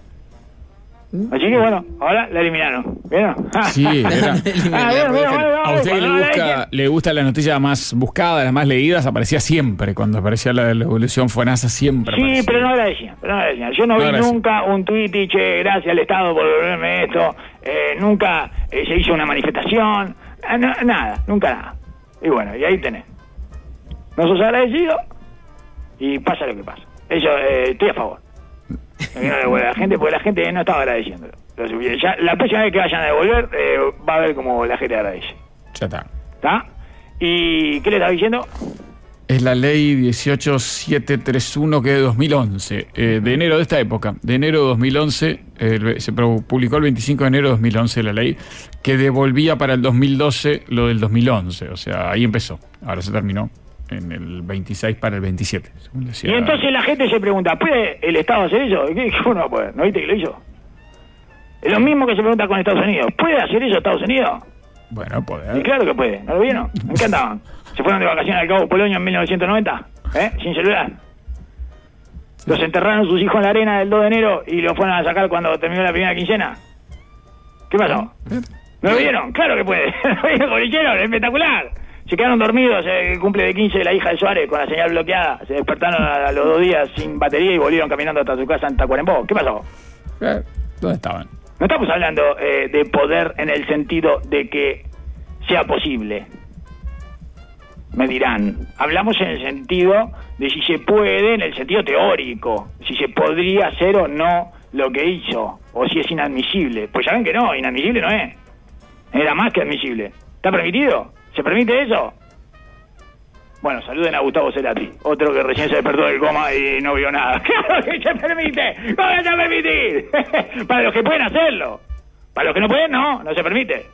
[SPEAKER 3] Así que bueno, ahora la eliminaron. ¿Vieron?
[SPEAKER 2] Sí, era.
[SPEAKER 3] Ah, bueno, bueno, bueno,
[SPEAKER 2] A usted que le,
[SPEAKER 3] bueno,
[SPEAKER 2] busca, le gusta la noticia más buscada, las más leídas, aparecía siempre. Cuando aparecía la devolución FONASA, siempre
[SPEAKER 3] Sí,
[SPEAKER 2] aparecía.
[SPEAKER 3] pero no agradecían, pero no agradecían. Yo no,
[SPEAKER 2] No
[SPEAKER 3] vi
[SPEAKER 2] agradecían.
[SPEAKER 3] nunca un tuit y che, gracias al Estado por devolverme esto. Eh, nunca eh, se hizo una manifestación. Eh, no, nada, nunca nada. Y bueno, y ahí tenés. No sos agradecido y pasa lo que pasa. Eso, eh, estoy a favor. Que no devuelva a la gente, porque la gente no estaba agradeciendo. Lo suficiente. Ya, la próxima vez que vayan a devolver, eh, va a ver cómo la gente agradece.
[SPEAKER 2] Ya está.
[SPEAKER 3] ¿Está? ¿Y qué le estaba diciendo?
[SPEAKER 2] Es la ley dieciocho mil setecientos treinta y uno que es de dos mil once, eh, de enero de esta época, de enero de dos mil once, eh, se publicó el veinticinco de enero de dos mil once la ley, que devolvía para el dos mil doce lo del dos mil once, o sea, ahí empezó, ahora se terminó en el veintiséis para el veintisiete, según decía.
[SPEAKER 3] Y entonces la gente se pregunta, ¿puede el Estado hacer eso? ¿Qué, qué uno puede? ¿No viste que lo hizo? Es lo mismo que se pregunta con Estados Unidos. ¿Puede hacer eso Estados Unidos?
[SPEAKER 2] Bueno,
[SPEAKER 3] Y
[SPEAKER 2] poder.
[SPEAKER 3] claro que puede. ¿No lo vieron? ¿En qué andaban? ¿Se fueron de vacaciones al Cabo Polonio en mil novecientos noventa? ¿Eh? Sin celular. Los enterraron sus hijos en la arena del dos de enero y los fueron a sacar cuando terminó la primera quincena. ¿Qué pasó? ¿No lo vieron? Claro que puede. ¿Lo vieron como lo hicieron? Espectacular. Se quedaron dormidos el cumple de quince de la hija de Suárez con la señal bloqueada. Se despertaron a los dos días sin batería y volvieron caminando hasta su casa en Tacuarembó. ¿Qué pasó?
[SPEAKER 2] Eh, ¿Dónde estaban?
[SPEAKER 3] No estamos hablando eh, de poder en el sentido de que sea posible. Me dirán. Hablamos en el sentido de si se puede, en el sentido teórico. Si se podría hacer o no lo que hizo. O si es inadmisible. Pues ya ven que no, inadmisible no es. Era más que admisible. ¿Está permitido? ¿Se permite eso? Bueno, saluden a Gustavo Cerati, otro que recién se despertó del coma y no vio nada. ¡Claro que se permite! ¿Cómo se va a permitir? Para los que pueden hacerlo. Para los que no pueden, no, no se permite.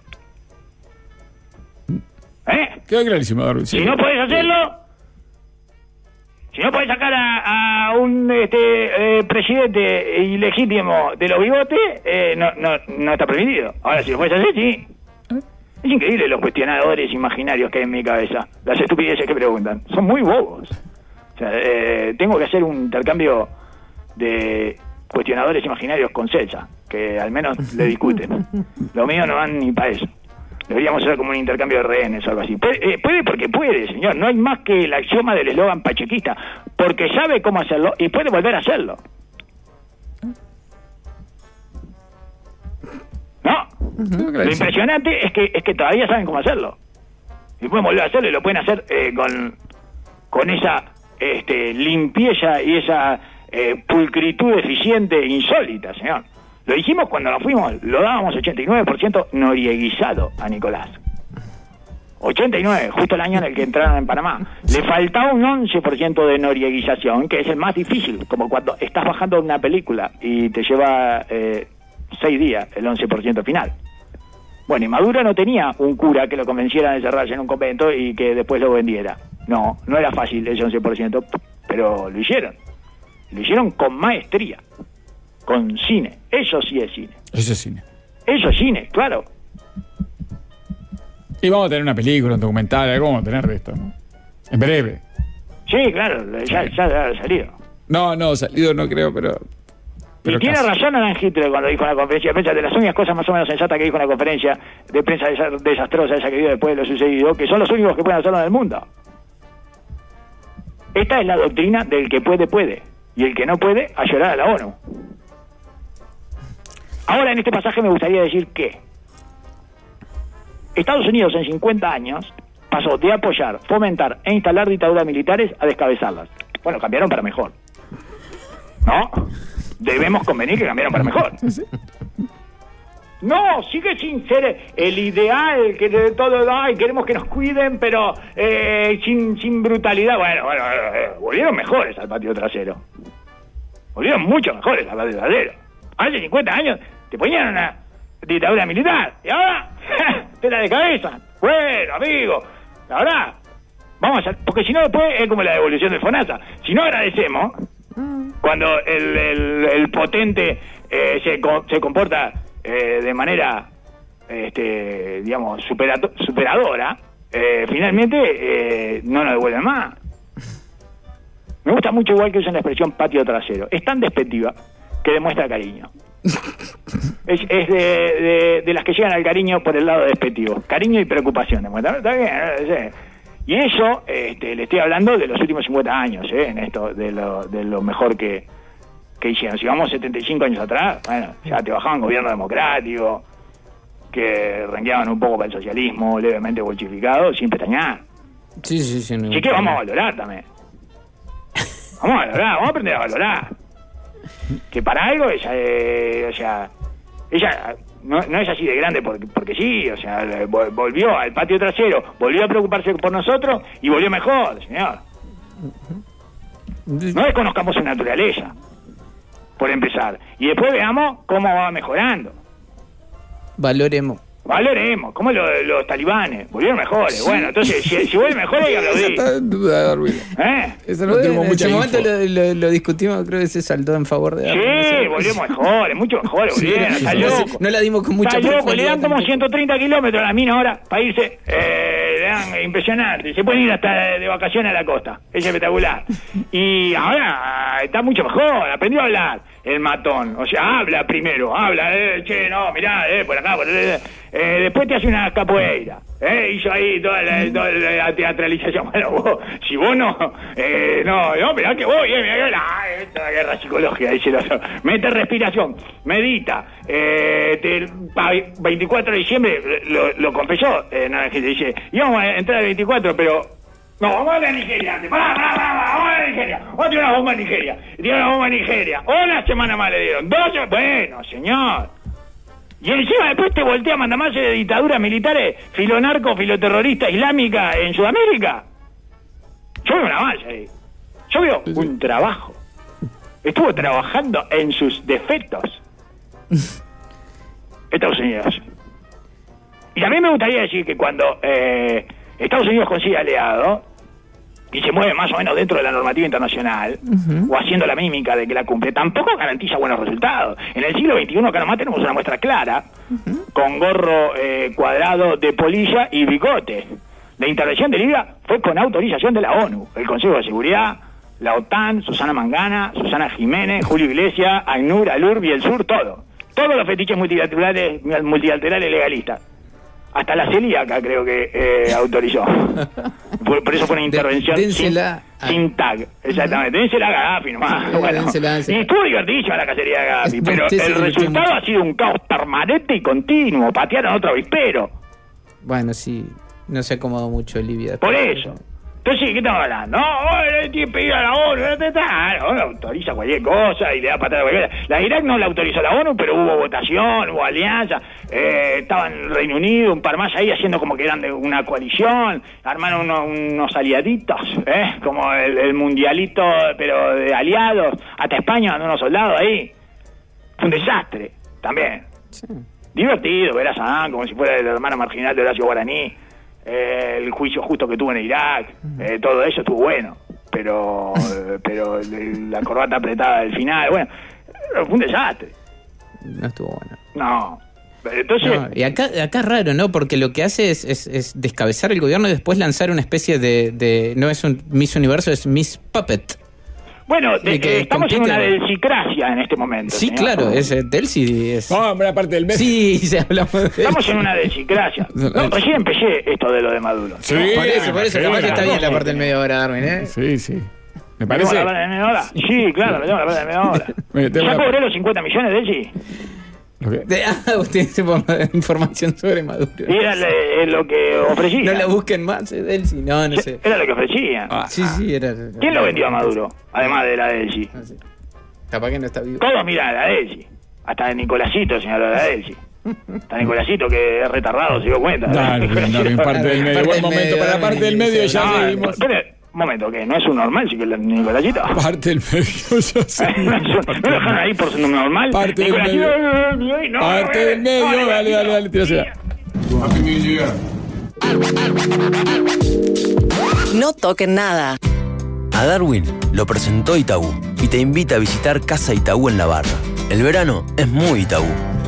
[SPEAKER 3] ¿Eh?
[SPEAKER 2] Quedó clarísimo, Darwin. Sí.
[SPEAKER 3] Si no podés hacerlo, si no podés sacar a, a un este eh, presidente ilegítimo de los bigotes, eh, no, no, no está permitido. Ahora, si lo podés hacer, sí. Es increíble los cuestionadores imaginarios que hay en mi cabeza. Las estupideces que preguntan. Son muy bobos. O sea, eh, tengo que hacer un intercambio de cuestionadores imaginarios con Celsa, que al menos le discuten. Lo mío no van ni para eso. Deberíamos hacer como un intercambio de rehenes o algo así. Puede, eh, puede porque puede, señor. No hay más que el axioma del eslogan pachequista. Porque sabe cómo hacerlo y puede volver a hacerlo. ¿No? Lo impresionante es que es que todavía saben cómo hacerlo. Y pueden volver a hacerlo y lo pueden hacer eh, con, con esa este, limpieza y esa eh, pulcritud eficiente insólita, señor. Lo dijimos cuando nos fuimos, lo dábamos ochenta y nueve por ciento norieguizado a Nicolás. ochenta y nueve, justo el año en el que entraron en Panamá. Le faltaba un once por ciento de norieguización, que es el más difícil, como cuando estás bajando una película y te lleva eh, seis días el once por ciento final. Bueno, y Maduro no tenía un cura que lo convenciera de encerrarse en un convento y que después lo vendiera. No, no era fácil ese once por ciento, pero lo hicieron. Lo hicieron con maestría, con cine. Eso sí es cine.
[SPEAKER 2] Eso es cine.
[SPEAKER 3] Eso es cine, claro.
[SPEAKER 2] Y vamos a tener una película, un documental, algo vamos a tener de esto, ¿no? En breve.
[SPEAKER 3] Sí, claro, ya, ya ha salido.
[SPEAKER 2] No, no, salido no creo, pero... pero
[SPEAKER 3] y tiene
[SPEAKER 2] casi.
[SPEAKER 3] razón Alan Hitler cuando dijo en la conferencia de prensa, de las únicas cosas más o menos sensatas que dijo en la conferencia de prensa desa- desastrosa esa que dio después de lo sucedido, que son los únicos que pueden hacerlo en el mundo. Esta es la doctrina del que puede, puede. Y el que no puede, a llorar a la ONU. Ahora en este pasaje me gustaría decir que Estados Unidos en cincuenta años pasó de apoyar, fomentar e instalar dictaduras militares a descabezarlas. Bueno, cambiaron para mejor. ¿No? Debemos convenir que cambiaron para mejor. No, sigue sin ser el ideal que de todo, ay, queremos que nos cuiden, pero eh, sin, sin brutalidad. Bueno, bueno, eh, volvieron mejores al patio trasero. Volvieron mucho mejores al patio trasero. Hace cincuenta años te ponían una dictadura militar y ahora te la de cabeza. Bueno, amigo, ahora Vamos a, porque si no después es como la devolución del FONASA. Si no agradecemos, cuando el, el, el potente eh, se, se comporta eh, de manera, este, digamos, superado, superadora, eh, finalmente eh, no nos devuelven más. Me gusta mucho igual que usan la expresión patio trasero. Es tan despectiva que demuestra cariño. Es, es de, de, de las que llegan al cariño por el lado despectivo. Cariño y preocupación. ¿Está bien? Y eso, este, le estoy hablando de los últimos cincuenta años, ¿eh? En esto, de lo, de lo mejor que, que hicieron. Si vamos setenta y cinco años atrás, bueno, ya te bajaban gobierno democrático, que rengueaban un poco para el socialismo, levemente bolsificado, sin pestañear.
[SPEAKER 4] Sí, sí, sí. No,
[SPEAKER 3] Así que vamos a valorar también. Vamos a valorar, vamos a aprender a valorar. Que para algo ella, eh, o sea, ella no, no es así de grande porque, porque sí, o sea, volvió al patio trasero, volvió a preocuparse por nosotros y volvió mejor, señor. No desconozcamos su naturaleza, por empezar. Y después veamos cómo va mejorando.
[SPEAKER 4] Valoremos.
[SPEAKER 3] Valoremos, como los, los talibanes, volvieron mejores. Sí. Bueno, entonces, si, si vuelven mejores, hay que aplaudir.
[SPEAKER 2] Está en duda, Darwin.
[SPEAKER 3] ¿Eh?
[SPEAKER 2] Eso no tenemos mucha
[SPEAKER 4] En
[SPEAKER 2] info.
[SPEAKER 4] ese momento lo, lo, lo discutimos, creo que se saltó en favor de Darwin.
[SPEAKER 3] Sí,
[SPEAKER 4] no sé.
[SPEAKER 3] volvieron mejores, mucho mejores, volvieron,
[SPEAKER 4] Sí,
[SPEAKER 3] está
[SPEAKER 4] no,
[SPEAKER 3] loco.
[SPEAKER 4] no la dimos con mucha
[SPEAKER 3] Está loco, le
[SPEAKER 4] profundidad
[SPEAKER 3] dan como
[SPEAKER 4] tampoco.
[SPEAKER 3] ciento treinta kilómetros a la mina ahora para irse. Eh, le dan impresionante. Se pueden ir hasta de, de vacaciones a la costa. Es espectacular. Y ahora está mucho mejor, aprendió a hablar el matón. O sea, habla primero, habla, eh, che, no, mirá, eh, por acá, por eh, eh, después te hace una capoeira. Eh, hizo ahí toda la, toda la teatralización. Bueno, vos, si vos no, eh, no, no, mirá que voy, eh, mirá que la, esta guerra psicológica, dice el otro. Mete respiración, medita, eh, te, pa, veinticuatro de diciembre, lo, lo confesó, eh, no, que dice, íbamos a entrar el veinticuatro, pero, no, vamos a la Nigeria, antes, pará, pará, pará, vamos a la Nigeria, vamos a tirar una bomba en Nigeria, tirar una bomba en Nigeria, una semana más le dieron, dos, bueno, señor. Y encima después te voltea a mandar más de dictaduras militares, filonarco, filoterrorista islámica en Sudamérica. Yo veo una malla ahí. Yo veo un trabajo. Estuvo trabajando en sus defectos. Estados Unidos. Y también me gustaría decir que cuando eh, Estados Unidos consigue aliado y se mueve más o menos dentro de la normativa internacional, uh-huh, o haciendo la mímica de que la cumple, tampoco garantiza buenos resultados. En el siglo veintiuno acá nomás tenemos una muestra clara, uh-huh, con gorro eh, cuadrado de polilla y bigote. La intervención de Libia fue con autorización de la ONU, el Consejo de Seguridad, la OTAN, Susana Mangana, Susana Jiménez, Julio Iglesias, ACNUR, ALURB y el Sur, todo. Todos los fetiches multilaterales, multilaterales legalistas. Hasta la celíaca creo que eh, autorizó. Por, por eso fue una intervención
[SPEAKER 4] De,
[SPEAKER 3] sin, sin tag. Exactamente. Uh-huh. Dénsela a Gaddafi nomás. Eh, bueno. dénsela, dénsela. Y estuvo divertidísima la cacería de Gaddafi, pero el resultado ha sido un caos permanente y continuo. Patearon otro avispero.
[SPEAKER 4] Bueno, sí. No se acomodó mucho Libia.
[SPEAKER 3] Por eso. Entonces, ¿qué estamos hablando? No, tiene que pedir a la ONU, la ONU autoriza cualquier cosa y le da patada a cualquier cosa. La Irak no la autorizó la ONU, pero hubo votación, hubo alianza, eh, estaban el Reino Unido, un par más ahí haciendo como que eran de una coalición, armaron unos, unos aliaditos, ¿eh? Como el, el mundialito, pero de aliados, hasta España mandó unos soldados ahí. Fue un desastre, también. Sí. Divertido ver a Saddam como si fuera el hermano marginal de Horacio Guaraní. Eh, el juicio justo que tuvo en Irak, eh, todo eso estuvo bueno, pero pero la corbata apretada del final, bueno, fue un desastre.
[SPEAKER 4] No estuvo bueno.
[SPEAKER 3] No. Entonces,
[SPEAKER 4] no, y acá, acá raro, ¿no? Porque lo que hace es, es, es descabezar el gobierno y después lanzar una especie de, de no es un Miss Universo, es Miss Puppet.
[SPEAKER 3] Bueno, de, que estamos en una delcicracia en este momento.
[SPEAKER 4] Sí,
[SPEAKER 3] señor.
[SPEAKER 4] Claro, es Delcy es...
[SPEAKER 2] No, hombre, aparte del mes.
[SPEAKER 4] Sí, se hablamos de
[SPEAKER 3] Estamos en una delcicracia. No, recién empecé esto de lo de Maduro.
[SPEAKER 4] Sí, por eso, por eso, capaz que está bien la parte del medio hora, Darwin, ¿eh?
[SPEAKER 2] Sí, sí. ¿Me parece?
[SPEAKER 3] ¿La parte del medio hora? Sí, claro, le tengo la parte del medio hora. ¿Ya cobré los cincuenta millones, Delcy?
[SPEAKER 4] De, ah, usted se pone información sobre Maduro.
[SPEAKER 3] Y era le, lo que ofrecía.
[SPEAKER 4] No la busquen más, eh, Delcy. No, no sé.
[SPEAKER 3] Era lo que ofrecía.
[SPEAKER 4] Ah, sí, sí, era.
[SPEAKER 3] ¿Quién lo vendió a Maduro? Además de la Delcy.
[SPEAKER 4] No sé. Capaz que no está vivo.
[SPEAKER 3] Todos miran a la Delcy. Hasta de Nicolásito señaló a la Delcy. Hasta Nicolásito, que es retardado, se dio cuenta.
[SPEAKER 2] Dale, dale, parte del medio. Buen momento para la parte del medio, ya
[SPEAKER 3] no,
[SPEAKER 2] seguimos.
[SPEAKER 3] Espere, un momento, ¿qué? ¿No es un normal, si que Nicolásito?
[SPEAKER 2] Parte del medio, ya seguimos.
[SPEAKER 3] ¿No lo dejan ahí por su normal?
[SPEAKER 2] Parte del medio.
[SPEAKER 3] No,
[SPEAKER 2] parte del medio, dale, dale, dale, dale, tírasela.
[SPEAKER 5] Happy New Year.
[SPEAKER 6] No toquen nada.
[SPEAKER 1] A Darwin lo presentó Itaú y te invita a visitar Casa Itaú en La Barra. El verano es muy Itaú.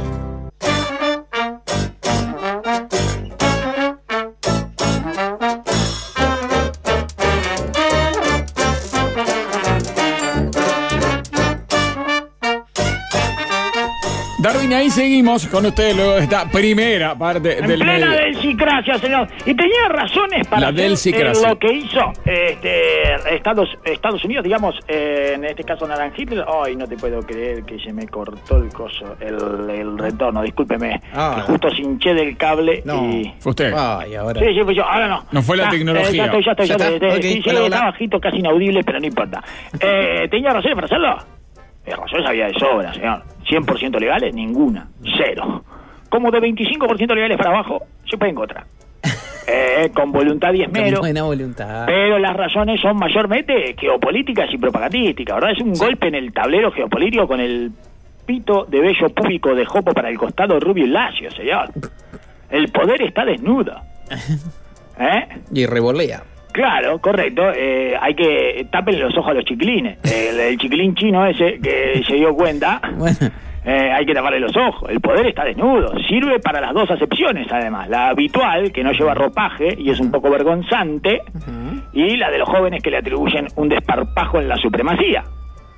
[SPEAKER 2] Darwin, ahí seguimos con ustedes luego de esta primera parte
[SPEAKER 3] en
[SPEAKER 2] del
[SPEAKER 3] plena
[SPEAKER 2] medio.
[SPEAKER 3] delcicracia, señor. Y tenía razones para
[SPEAKER 2] La
[SPEAKER 3] hacer,
[SPEAKER 2] delcicracia.
[SPEAKER 3] eh, lo que hizo este, Estados, Estados Unidos, digamos, eh, en este caso Naranjito. Ay, no te puedo creer que se me cortó el coso, el, el retorno, discúlpeme.
[SPEAKER 4] Ah.
[SPEAKER 3] Que justo cinché del cable
[SPEAKER 4] No.
[SPEAKER 3] y...
[SPEAKER 2] Fue usted.
[SPEAKER 4] Ay, ahora.
[SPEAKER 3] Sí, sí, pues yo, ahora no.
[SPEAKER 2] No fue la
[SPEAKER 3] Ya,
[SPEAKER 2] tecnología.
[SPEAKER 3] eh, ya estoy, ya estoy, ya
[SPEAKER 4] ¿Ya
[SPEAKER 3] estoy.
[SPEAKER 4] está?
[SPEAKER 3] Sí,
[SPEAKER 4] Ok,
[SPEAKER 3] sí,
[SPEAKER 4] hola, hola.
[SPEAKER 3] está bajito, casi inaudible, pero no importa. Eh, ¿Tenía razones para hacerlo? Eh, razones había de sobra, señor. ¿cien por ciento legales? Ninguna. Cero. Como de veinticinco por ciento legales para abajo, se puede encontrar. Eh, con voluntad y
[SPEAKER 4] Con
[SPEAKER 3] esmero.
[SPEAKER 4] buena voluntad.
[SPEAKER 3] Pero las razones son mayormente geopolíticas y propagandísticas, ¿verdad? Es un
[SPEAKER 4] Sí.
[SPEAKER 3] golpe en el tablero geopolítico con el pito de vello púbico de Jopo para el costado rubio y lacio, señor. El poder está desnudo. ¿Eh?
[SPEAKER 4] Y revolea.
[SPEAKER 3] Claro, correcto. Eh, hay que tapen los ojos a los chiquilines. El, el chiquilín chino ese que se dio cuenta,
[SPEAKER 4] Bueno.
[SPEAKER 3] eh, hay que taparle los ojos. El poder está desnudo. Sirve para las dos acepciones, además. La habitual, que no lleva ropaje y es un poco vergonzante, y la de los jóvenes que le atribuyen un desparpajo en la supremacía.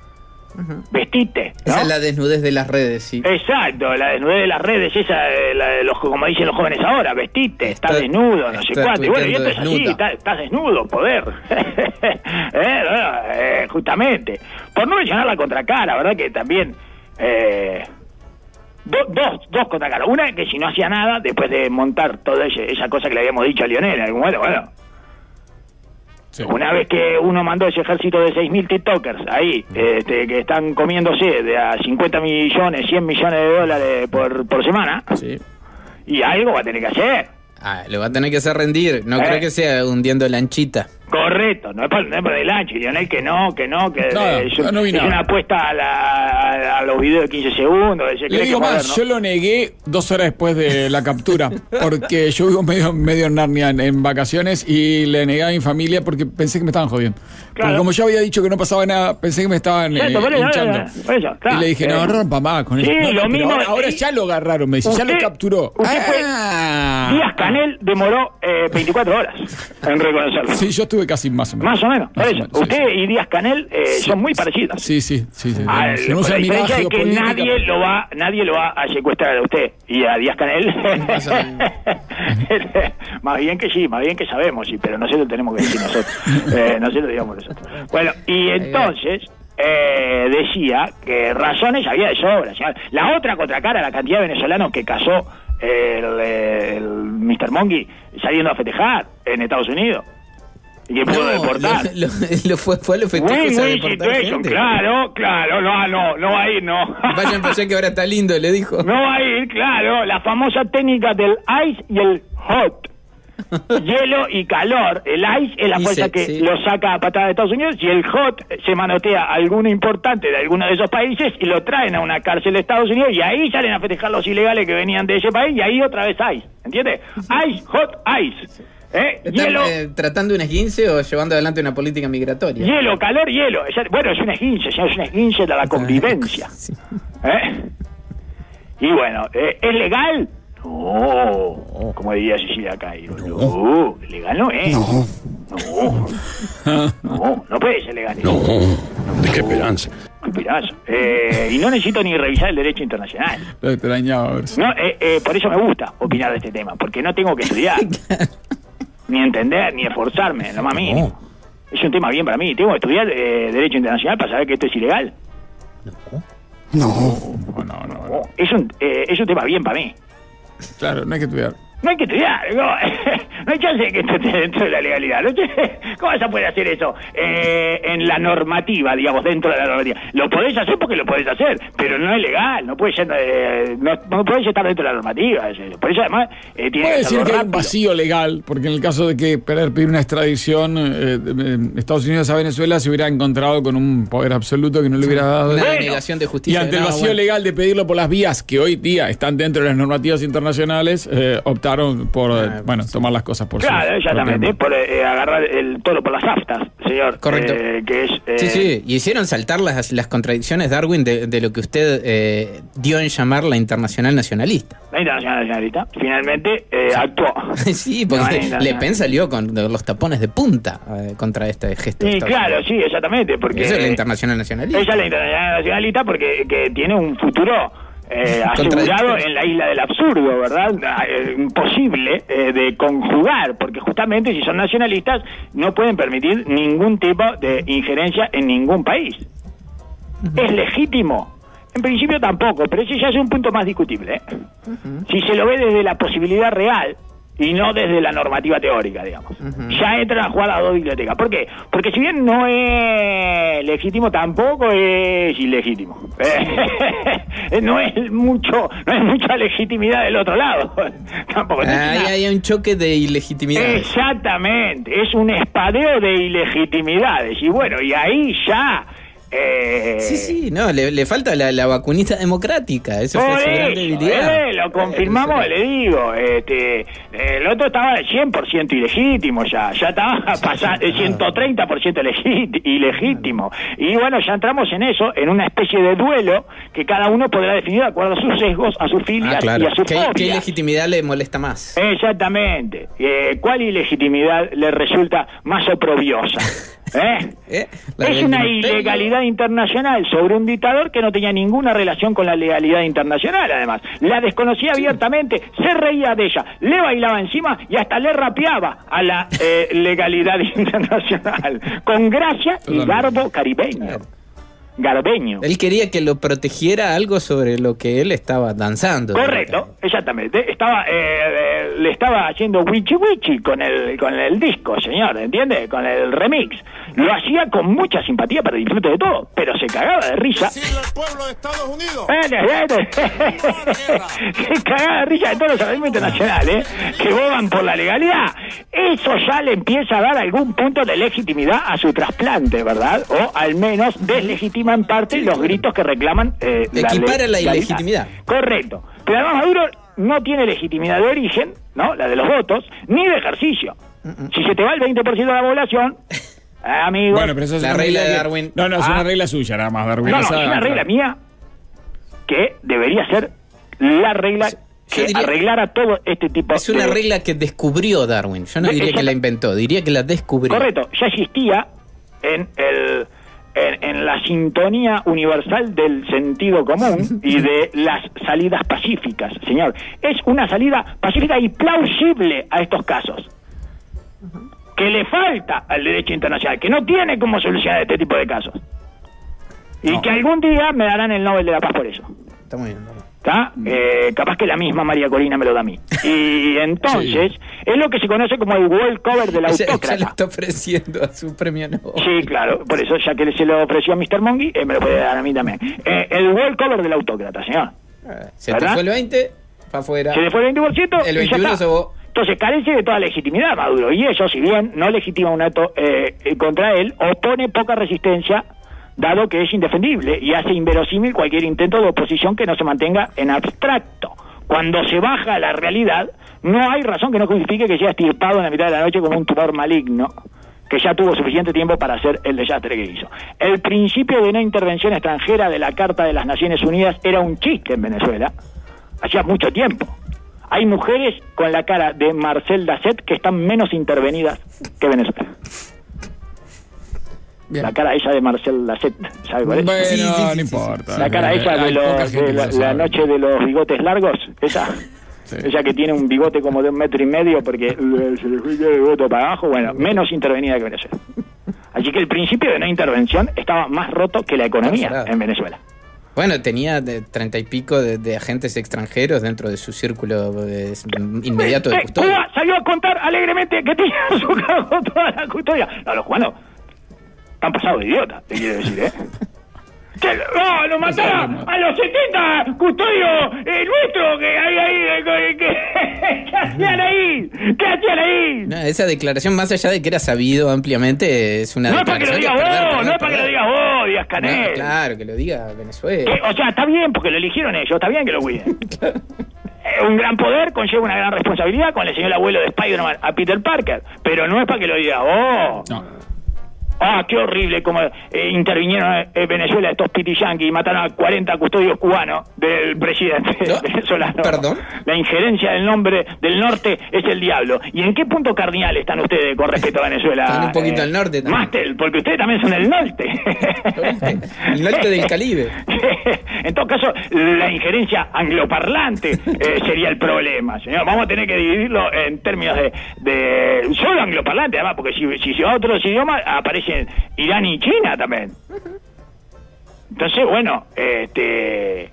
[SPEAKER 3] Vestite, ¿no?
[SPEAKER 4] Esa es la desnudez de las redes, sí.
[SPEAKER 3] Exacto, la desnudez de las redes, esa, eh, la de los, como dicen los jóvenes ahora, vestite, está,
[SPEAKER 4] Está-
[SPEAKER 3] desnudo, no sé
[SPEAKER 4] está
[SPEAKER 3] cuánto. Y bueno, y esto
[SPEAKER 4] tuiteando
[SPEAKER 3] es así,
[SPEAKER 4] desnuda.
[SPEAKER 3] está, estás desnudo, poder. eh, bueno, eh, justamente. Por no mencionar la contracara, ¿verdad? Que también... Eh, do- dos, dos contracaras. Una que si no hacía nada, después de montar toda esa, esa cosa que le habíamos dicho a Lionel, en algún momento, bueno...
[SPEAKER 2] Sí.
[SPEAKER 3] Una vez que uno mandó ese ejército de seis mil TikTokers ahí, este, que están comiéndose de a cincuenta millones, cien millones de dólares por, por semana,
[SPEAKER 4] Sí.
[SPEAKER 3] y algo va a tener que hacer.
[SPEAKER 4] Ah, lo va a tener que hacer rendir. No
[SPEAKER 3] Eh.
[SPEAKER 4] creo que sea hundiendo lanchita.
[SPEAKER 3] Correcto, no es para, no es para el ancho, Lionel, que no, que no, que
[SPEAKER 2] No,
[SPEAKER 3] eh, es,
[SPEAKER 2] no, no vi
[SPEAKER 3] es
[SPEAKER 2] nada.
[SPEAKER 3] una apuesta a, la, a, a los videos de quince segundos. Se
[SPEAKER 2] Le
[SPEAKER 3] cree
[SPEAKER 2] digo
[SPEAKER 3] que
[SPEAKER 2] más,
[SPEAKER 3] moderno.
[SPEAKER 2] yo lo negué dos horas después de la captura, porque yo vivo medio, medio en Narnia en, en vacaciones y le negué a mi familia porque pensé que me estaban jodiendo.
[SPEAKER 3] Claro.
[SPEAKER 2] Porque como yo había dicho que no pasaba nada, pensé que me estaban eh,
[SPEAKER 3] Cierto, por eso,
[SPEAKER 2] hinchando.
[SPEAKER 3] por eso, claro.
[SPEAKER 2] Y le dije, no,
[SPEAKER 3] Eh,
[SPEAKER 2] no rompa más con
[SPEAKER 3] sí,
[SPEAKER 2] eso. No, no,
[SPEAKER 3] lo
[SPEAKER 2] pero
[SPEAKER 3] mismo,
[SPEAKER 2] ahora, ahora
[SPEAKER 3] eh,
[SPEAKER 2] ya lo agarraron, me dice, ya lo
[SPEAKER 3] usted-
[SPEAKER 2] capturó.
[SPEAKER 3] usted fue-
[SPEAKER 2] Ah.
[SPEAKER 3] Díaz Canel demoró eh, veinticuatro horas en reconocerlo.
[SPEAKER 2] Sí, yo estuve casi más o menos.
[SPEAKER 3] Más o menos, por
[SPEAKER 2] Más o
[SPEAKER 3] eso.
[SPEAKER 2] menos, sí,
[SPEAKER 3] Usted y Díaz Canel eh, son muy parecidos.
[SPEAKER 2] Sí, sí, sí. sí,
[SPEAKER 3] Ah,
[SPEAKER 2] sí.
[SPEAKER 3] el-
[SPEAKER 2] No
[SPEAKER 3] con
[SPEAKER 2] usa
[SPEAKER 3] la
[SPEAKER 2] mirada
[SPEAKER 3] diferencia de que
[SPEAKER 2] geopolítica,
[SPEAKER 3] nadie
[SPEAKER 2] pero-
[SPEAKER 3] lo va nadie lo va a secuestrar a usted y a Díaz Canel.
[SPEAKER 4] Más o menos.
[SPEAKER 3] Más bien que sí, más bien que sabemos, sí, pero no se lo tenemos que decir nosotros. Eh, no se lo digamos nosotros. Bueno, y entonces eh, decía que razones había de sobra, señor. La otra contracara, la cantidad de venezolanos que casó el, el mister Mongi saliendo a festejar en Estados Unidos y que pudo
[SPEAKER 4] No,
[SPEAKER 3] deportar.
[SPEAKER 4] lo, lo- lo fue, fue a los festejos a
[SPEAKER 3] Win-win
[SPEAKER 4] deportar
[SPEAKER 3] situation,
[SPEAKER 4] gente.
[SPEAKER 3] claro, claro, no, no, no va a ir, no.
[SPEAKER 4] Vayan para allá que ahora está lindo, le dijo.
[SPEAKER 3] No va a ir, claro, la famosa técnica del ice y el hot. Hielo y calor. El ice es la
[SPEAKER 4] Y
[SPEAKER 3] fuerza
[SPEAKER 4] se-
[SPEAKER 3] que
[SPEAKER 4] sí.
[SPEAKER 3] lo saca a patada de Estados Unidos y el hot se manotea a alguno importante de alguno de esos países y lo traen a una cárcel de Estados Unidos y ahí salen a festejar los ilegales que venían de ese país y ahí otra vez ice, ¿entiendes? Ice, hot, ice. ¿Eh?
[SPEAKER 4] ¿Están
[SPEAKER 3] Hielo,
[SPEAKER 4] eh, tratando un esguince o llevando adelante una política migratoria?
[SPEAKER 3] hielo, calor, hielo. Ya- Bueno, es un esguince, ya es un esguince de la convivencia.
[SPEAKER 4] Sí.
[SPEAKER 3] ¿Eh? Y bueno, eh, ¿es legal? No, como diría Cecilia Cairo. No, legal no es. No. No, no, no puede ser legal.
[SPEAKER 7] No, ¿de qué esperanza?
[SPEAKER 3] Qué pirazo. Eh, y no necesito ni revisar el derecho internacional.
[SPEAKER 2] Lo extrañaba, a ver si-
[SPEAKER 3] No, eh, eh, por eso me gusta opinar de este tema, porque no tengo que estudiar, ni entender, ni esforzarme, lo más mínimo. Es un tema bien para mí. ¿Tengo que estudiar eh, derecho internacional para saber que esto es ilegal?
[SPEAKER 2] No, no, no, no.
[SPEAKER 3] Es un, eh, es un tema bien para mí.
[SPEAKER 2] Claro, no hay que estudiar.
[SPEAKER 3] No hay que estudiar, no, no hay chance de que esto esté dentro de la legalidad. ¿No? ¿Cómo vas a poder hacer eso eh, en la normativa, digamos, dentro de la normativa? Lo podés hacer porque lo podés hacer, pero no es legal, no puedes eh, no, no podés estar dentro de la normativa. Por eso además eh, tiene
[SPEAKER 2] Puede
[SPEAKER 3] que
[SPEAKER 2] decir
[SPEAKER 3] hacerlo
[SPEAKER 2] que hay un
[SPEAKER 3] rápido.
[SPEAKER 2] vacío legal, porque en el caso de que querer pedir una extradición, eh, de Estados Unidos a Venezuela se hubiera encontrado con un poder absoluto que no le hubiera dado.
[SPEAKER 4] Una
[SPEAKER 3] Bueno.
[SPEAKER 4] denegación de
[SPEAKER 2] Y
[SPEAKER 4] justicia.
[SPEAKER 2] ante el
[SPEAKER 4] No,
[SPEAKER 2] vacío
[SPEAKER 4] bueno.
[SPEAKER 2] legal de pedirlo por las vías que hoy día están dentro de las normativas internacionales, eh, optar optaron por, ah, bueno, tomar las cosas por
[SPEAKER 3] Claro, exactamente, por eh, agarrar el toro por las aftas, señor.
[SPEAKER 4] Correcto.
[SPEAKER 3] Eh, que es, eh,
[SPEAKER 4] sí, sí, y hicieron saltar las, las contradicciones, Darwin, de, de lo que usted eh, dio en llamar la Internacional Nacionalista.
[SPEAKER 3] La Internacional Nacionalista, finalmente eh,
[SPEAKER 4] sí.
[SPEAKER 3] actuó.
[SPEAKER 4] Sí, porque no, Le Pen salió con los tapones de punta eh, contra este gesto.
[SPEAKER 3] Sí, claro, sí, exactamente. Porque
[SPEAKER 4] esa es la Internacional Nacionalista.
[SPEAKER 3] Esa es la Internacional Nacionalista porque que tiene un futuro eh, asegurado en la isla del absurdo, ¿verdad? Eh, imposible eh, de conjugar, porque justamente si son nacionalistas no pueden permitir ningún tipo de injerencia en ningún país. Uh-huh. ¿Es legítimo? En principio tampoco, pero ese ya es un punto más discutible, ¿eh? Uh-huh. Si se lo ve desde la posibilidad real y no desde la normativa teórica, digamos. Uh-huh. Ya entran a jugar las dos bibliotecas. ¿Por qué? Porque si bien no es legítimo, tampoco es ilegítimo. no es mucho, no es mucha legitimidad del otro lado. Tampoco.
[SPEAKER 4] Ah, hay, hay un choque de ilegitimidad.
[SPEAKER 3] Exactamente, es un espadeo de ilegitimidades. Y bueno, y ahí ya... Eh...
[SPEAKER 4] Sí, sí, no, le, le falta la, la vacunita democrática, eso fue su gran debilidad.
[SPEAKER 3] Eh, lo confirmamos, eh, le digo, este, el otro estaba cien por ciento ilegítimo ya, ya estaba pasando ciento treinta por ciento ilegítimo, y bueno, ya entramos en eso, en una especie de duelo que cada uno podrá definir de acuerdo a sus sesgos, a sus filias ah, claro. y a sus
[SPEAKER 4] ¿Qué,
[SPEAKER 3] fobias.
[SPEAKER 4] ¿Qué ilegitimidad le molesta más?
[SPEAKER 3] Exactamente, eh, ¿cuál ilegitimidad le resulta más oprobiosa? ¿Eh? ¿Eh? Es una ilegalidad internacional sobre un dictador que no tenía ninguna relación con la legalidad internacional, además. La desconocía sí. abiertamente, se reía de ella, le bailaba encima y hasta le rapeaba a la eh, legalidad internacional, con gracia y garbo caribeño. Garbeño.
[SPEAKER 4] Él quería que lo protegiera algo sobre lo que él estaba danzando.
[SPEAKER 3] Correcto, exactamente. Estaba, eh, eh, le estaba haciendo wichi wichi con el, con el disco, señor, ¿entiende? Con el remix. Lo hacía con mucha simpatía para disfrute de todo, pero se cagaba de risa.
[SPEAKER 5] ¡Decirle al pueblo de Estados Unidos!
[SPEAKER 3] Se cagaba de risa de todos los organismos internacionales, ¿eh? Que bogan por la legalidad. Eso ya le empieza a dar algún punto de legitimidad a su trasplante, ¿verdad? O al menos deslegitima en parte los gritos que reclaman eh,
[SPEAKER 4] la equipara la ilegitimidad.
[SPEAKER 3] Correcto. Pero además Maduro no tiene legitimidad de origen, ¿no? La de los votos, ni de ejercicio. Uh-uh. Si se te va el veinte por ciento de la población, eh, amigos...
[SPEAKER 2] Bueno, pero eso es
[SPEAKER 4] la
[SPEAKER 2] una
[SPEAKER 4] regla
[SPEAKER 2] regla
[SPEAKER 4] de Darwin.
[SPEAKER 2] Que, no, no, es
[SPEAKER 3] ah,
[SPEAKER 2] una regla suya nada más, Darwin.
[SPEAKER 3] No, no, es una regla mía que debería ser la regla que diría, arreglara todo este tipo de...
[SPEAKER 4] Es una
[SPEAKER 3] de...
[SPEAKER 4] regla que descubrió Darwin. Yo no diría que la inventó, diría que la descubrió.
[SPEAKER 3] Correcto, ya existía en el... En, en la sintonía universal del sentido común y de las salidas pacíficas, señor. Es una salida pacífica y plausible a estos casos. Que le falta al derecho internacional, que no tiene cómo solucionar este tipo de casos. Y no. que algún día me darán el Nobel de la Paz por eso.
[SPEAKER 4] Está muy bien, ¿no?
[SPEAKER 3] ¿Está? Eh, capaz que la misma María Corina me lo da a mí. Y entonces, sí. es lo que se conoce como el wall cover del autócrata.
[SPEAKER 4] Ya le está ofreciendo a su premio Nobel.
[SPEAKER 3] Sí, claro, por eso, ya que se lo ofreció a mister Mongi, eh, me lo puede dar a mí también. Eh, el wall cover del autócrata, señor.
[SPEAKER 4] Se te fue el veinte, para afuera.
[SPEAKER 3] Se le fue el veinte por ciento.
[SPEAKER 4] El veintiuno se vos.
[SPEAKER 3] Entonces carece de toda legitimidad Maduro. Y eso, si bien no legitima un acto eh, contra él, opone poca resistencia, dado que es indefendible y hace inverosímil cualquier intento de oposición que no se mantenga en abstracto. Cuando se baja a la realidad, no hay razón que no justifique que sea estirpado en la mitad de la noche como un tumor maligno, que ya tuvo suficiente tiempo para hacer el desastre que hizo. El principio de no intervención extranjera de la Carta de las Naciones Unidas era un chiste en Venezuela, hacía mucho tiempo. Hay mujeres con la cara de Marcel Dasset que están menos intervenidas que Venezuela. Bien. La cara ella de Marcel Dasset, ¿sabe cuál es?
[SPEAKER 2] Bueno,
[SPEAKER 3] sí, sí, sí,
[SPEAKER 2] no
[SPEAKER 3] sí,
[SPEAKER 2] importa.
[SPEAKER 3] Sí. La cara ella de, los, de la, la noche de los bigotes largos, esa, sí. ella que tiene un bigote como de un metro y medio porque se le fue el bigote para abajo, bueno, menos intervenida que Venezuela. Así que el principio de no intervención estaba más roto que la economía en Venezuela.
[SPEAKER 4] Bueno, tenía de treinta y pico de, de agentes extranjeros dentro de su círculo de, inmediato de custodia.
[SPEAKER 3] Cuba salió a contar alegremente que tenía a su cargo toda la custodia. No, los cubanos están pasados de idiota, te quiero decir, ¿eh? Que, no, lo mataron a los setenta custodios eh, nuestros que hay ahí, que, que, ¿qué hacían ahí? ¿Qué hacían ahí?
[SPEAKER 4] No, esa declaración, más allá de que era sabido ampliamente, es una
[SPEAKER 3] no declaración. No es para que lo digas vos, no es para que lo digas vos, Díaz Canel.
[SPEAKER 4] No, claro, que lo diga Venezuela.
[SPEAKER 3] Que, o sea, está bien porque lo eligieron ellos, está bien que lo cuiden. un gran poder conlleva una gran responsabilidad, con el señor abuelo de Spider-Man a Peter Parker, pero no es para que lo diga, oh... No. Ah, qué horrible como eh, intervinieron en Venezuela estos pitiyanquis y mataron a cuarenta custodios cubanos del presidente ¿No? venezolano.
[SPEAKER 4] ¿Perdón?
[SPEAKER 3] La injerencia del nombre del norte es el diablo. ¿Y en qué punto cardinal están ustedes con respecto a Venezuela?
[SPEAKER 4] Están un poquito eh, al norte también.
[SPEAKER 3] Máster, porque ustedes también son del norte.
[SPEAKER 4] El norte del Caribe.
[SPEAKER 3] En todo caso, la injerencia angloparlante eh, sería el problema, señor. Vamos a tener que dividirlo en términos de, de solo angloparlante, además, porque si, si se va a otros idiomas, aparece Irán y China también. Entonces, bueno, este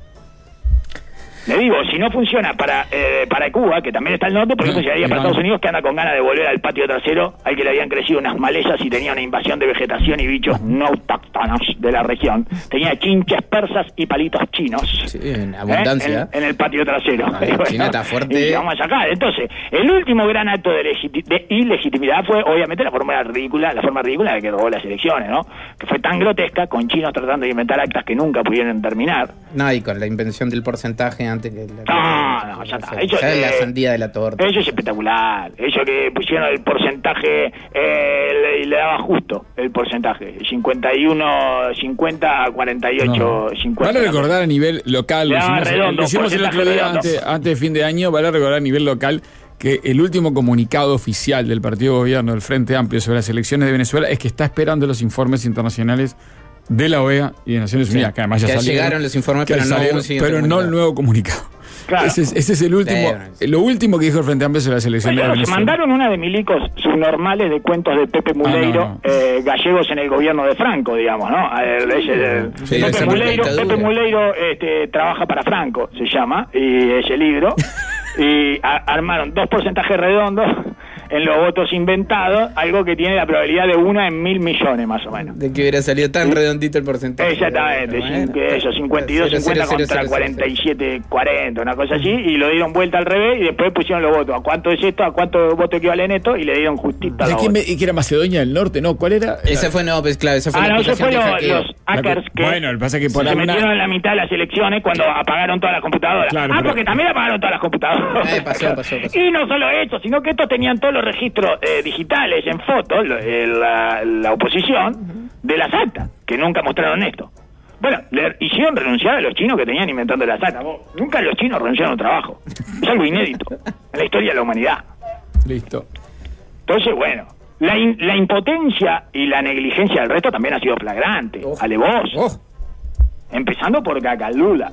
[SPEAKER 3] le digo, si no funciona para eh, para Cuba, que también está al norte, ¿por qué funcionaría para Estados Unidos, que anda con ganas de volver al patio trasero, al que le habían crecido unas malezas y tenía una invasión de vegetación y bichos no autóctonos de la región? Tenía chinches persas y palitos chinos.
[SPEAKER 4] Sí, en abundancia.
[SPEAKER 3] ¿Eh? En, en el patio trasero.
[SPEAKER 4] Ay, bueno, China está fuerte.
[SPEAKER 3] Y vamos a sacar. Entonces, el último gran acto de, legiti- de ilegitimidad fue, obviamente, la forma ridícula, la forma ridícula de que robó las elecciones, ¿no? Que fue tan grotesca, con chinos tratando de inventar actas que nunca pudieron terminar.
[SPEAKER 4] No, y con la invención del porcentaje antes que... La,
[SPEAKER 3] no, no, ya está. Eso,
[SPEAKER 4] ya
[SPEAKER 3] eh,
[SPEAKER 4] la sandía de la torta.
[SPEAKER 3] Eso es espectacular. Eso que pusieron el porcentaje, eh, le, le daba justo el porcentaje. cincuenta y uno, cincuenta a cuarenta y ocho, no. cincuenta.
[SPEAKER 2] Vale recordar a nivel local, lo hicimos,
[SPEAKER 3] redondo,
[SPEAKER 2] lo hicimos el otro día antes, antes de fin de año, vale recordar a nivel local que el último comunicado oficial del partido de gobierno del Frente Amplio sobre las elecciones de Venezuela es que está esperando los informes internacionales de la O E A y de Naciones Unidas, sí, que además ya, ya salieron,
[SPEAKER 4] llegaron los informes, pero,
[SPEAKER 2] salieron,
[SPEAKER 4] no,
[SPEAKER 2] pero no el nuevo comunicado. Claro. Ese, es, ese es el último, sí, lo último que dijo el Frente Amplio sobre las elecciones
[SPEAKER 3] bueno,
[SPEAKER 2] de Venezuela.
[SPEAKER 3] Se mandaron una de milicos subnormales de cuentos de Pepe Muleiro, ah, no, no. Eh, gallegos en el gobierno de Franco, digamos, ¿no? El, ese, el, sí, Pepe, Muleiro, Pepe Muleiro este, trabaja para Franco, se llama, y ese libro, y a, armaron dos porcentajes redondos en los votos inventados, algo que tiene la probabilidad de una en mil millones más o menos.
[SPEAKER 4] De que hubiera salido tan ¿Sí? redondito el porcentaje.
[SPEAKER 3] Exactamente, bueno, que eso, cincuenta y dos cincuenta contra cuarenta y siete cuarenta, una cosa así, y lo dieron vuelta al revés y después pusieron los votos. ¿A cuánto es esto? ¿A cuánto votos equivalen esto? Y le dieron justito a
[SPEAKER 2] la ¿Quién me, ¿Que era Macedonia del Norte? ¿No? ¿Cuál era?
[SPEAKER 4] Ese fue, no, pues claro, ese fue
[SPEAKER 3] ah,
[SPEAKER 4] la
[SPEAKER 3] no, ese fue lo, los hackers que
[SPEAKER 2] bueno, el pasa que por
[SPEAKER 3] se
[SPEAKER 2] alguna...
[SPEAKER 3] metieron en la mitad de las elecciones cuando apagaron todas las computadoras. Claro, ah, pero... porque también apagaron todas las computadoras.
[SPEAKER 4] Eh, pasó, pasó, pasó.
[SPEAKER 3] Y no solo eso, sino que estos tenían todos los registros eh, digitales en fotos, la, la oposición, de las actas, que nunca mostraron esto. Bueno, le hicieron renunciar a los chinos que tenían inventando las actas. Nunca los chinos renunciaron a un trabajo. Es algo inédito en la historia de la humanidad.
[SPEAKER 2] Listo.
[SPEAKER 3] Entonces, bueno, la, in, la impotencia y la negligencia del resto también ha sido flagrante, oh. alevoso. Oh. Empezando por Cacalula.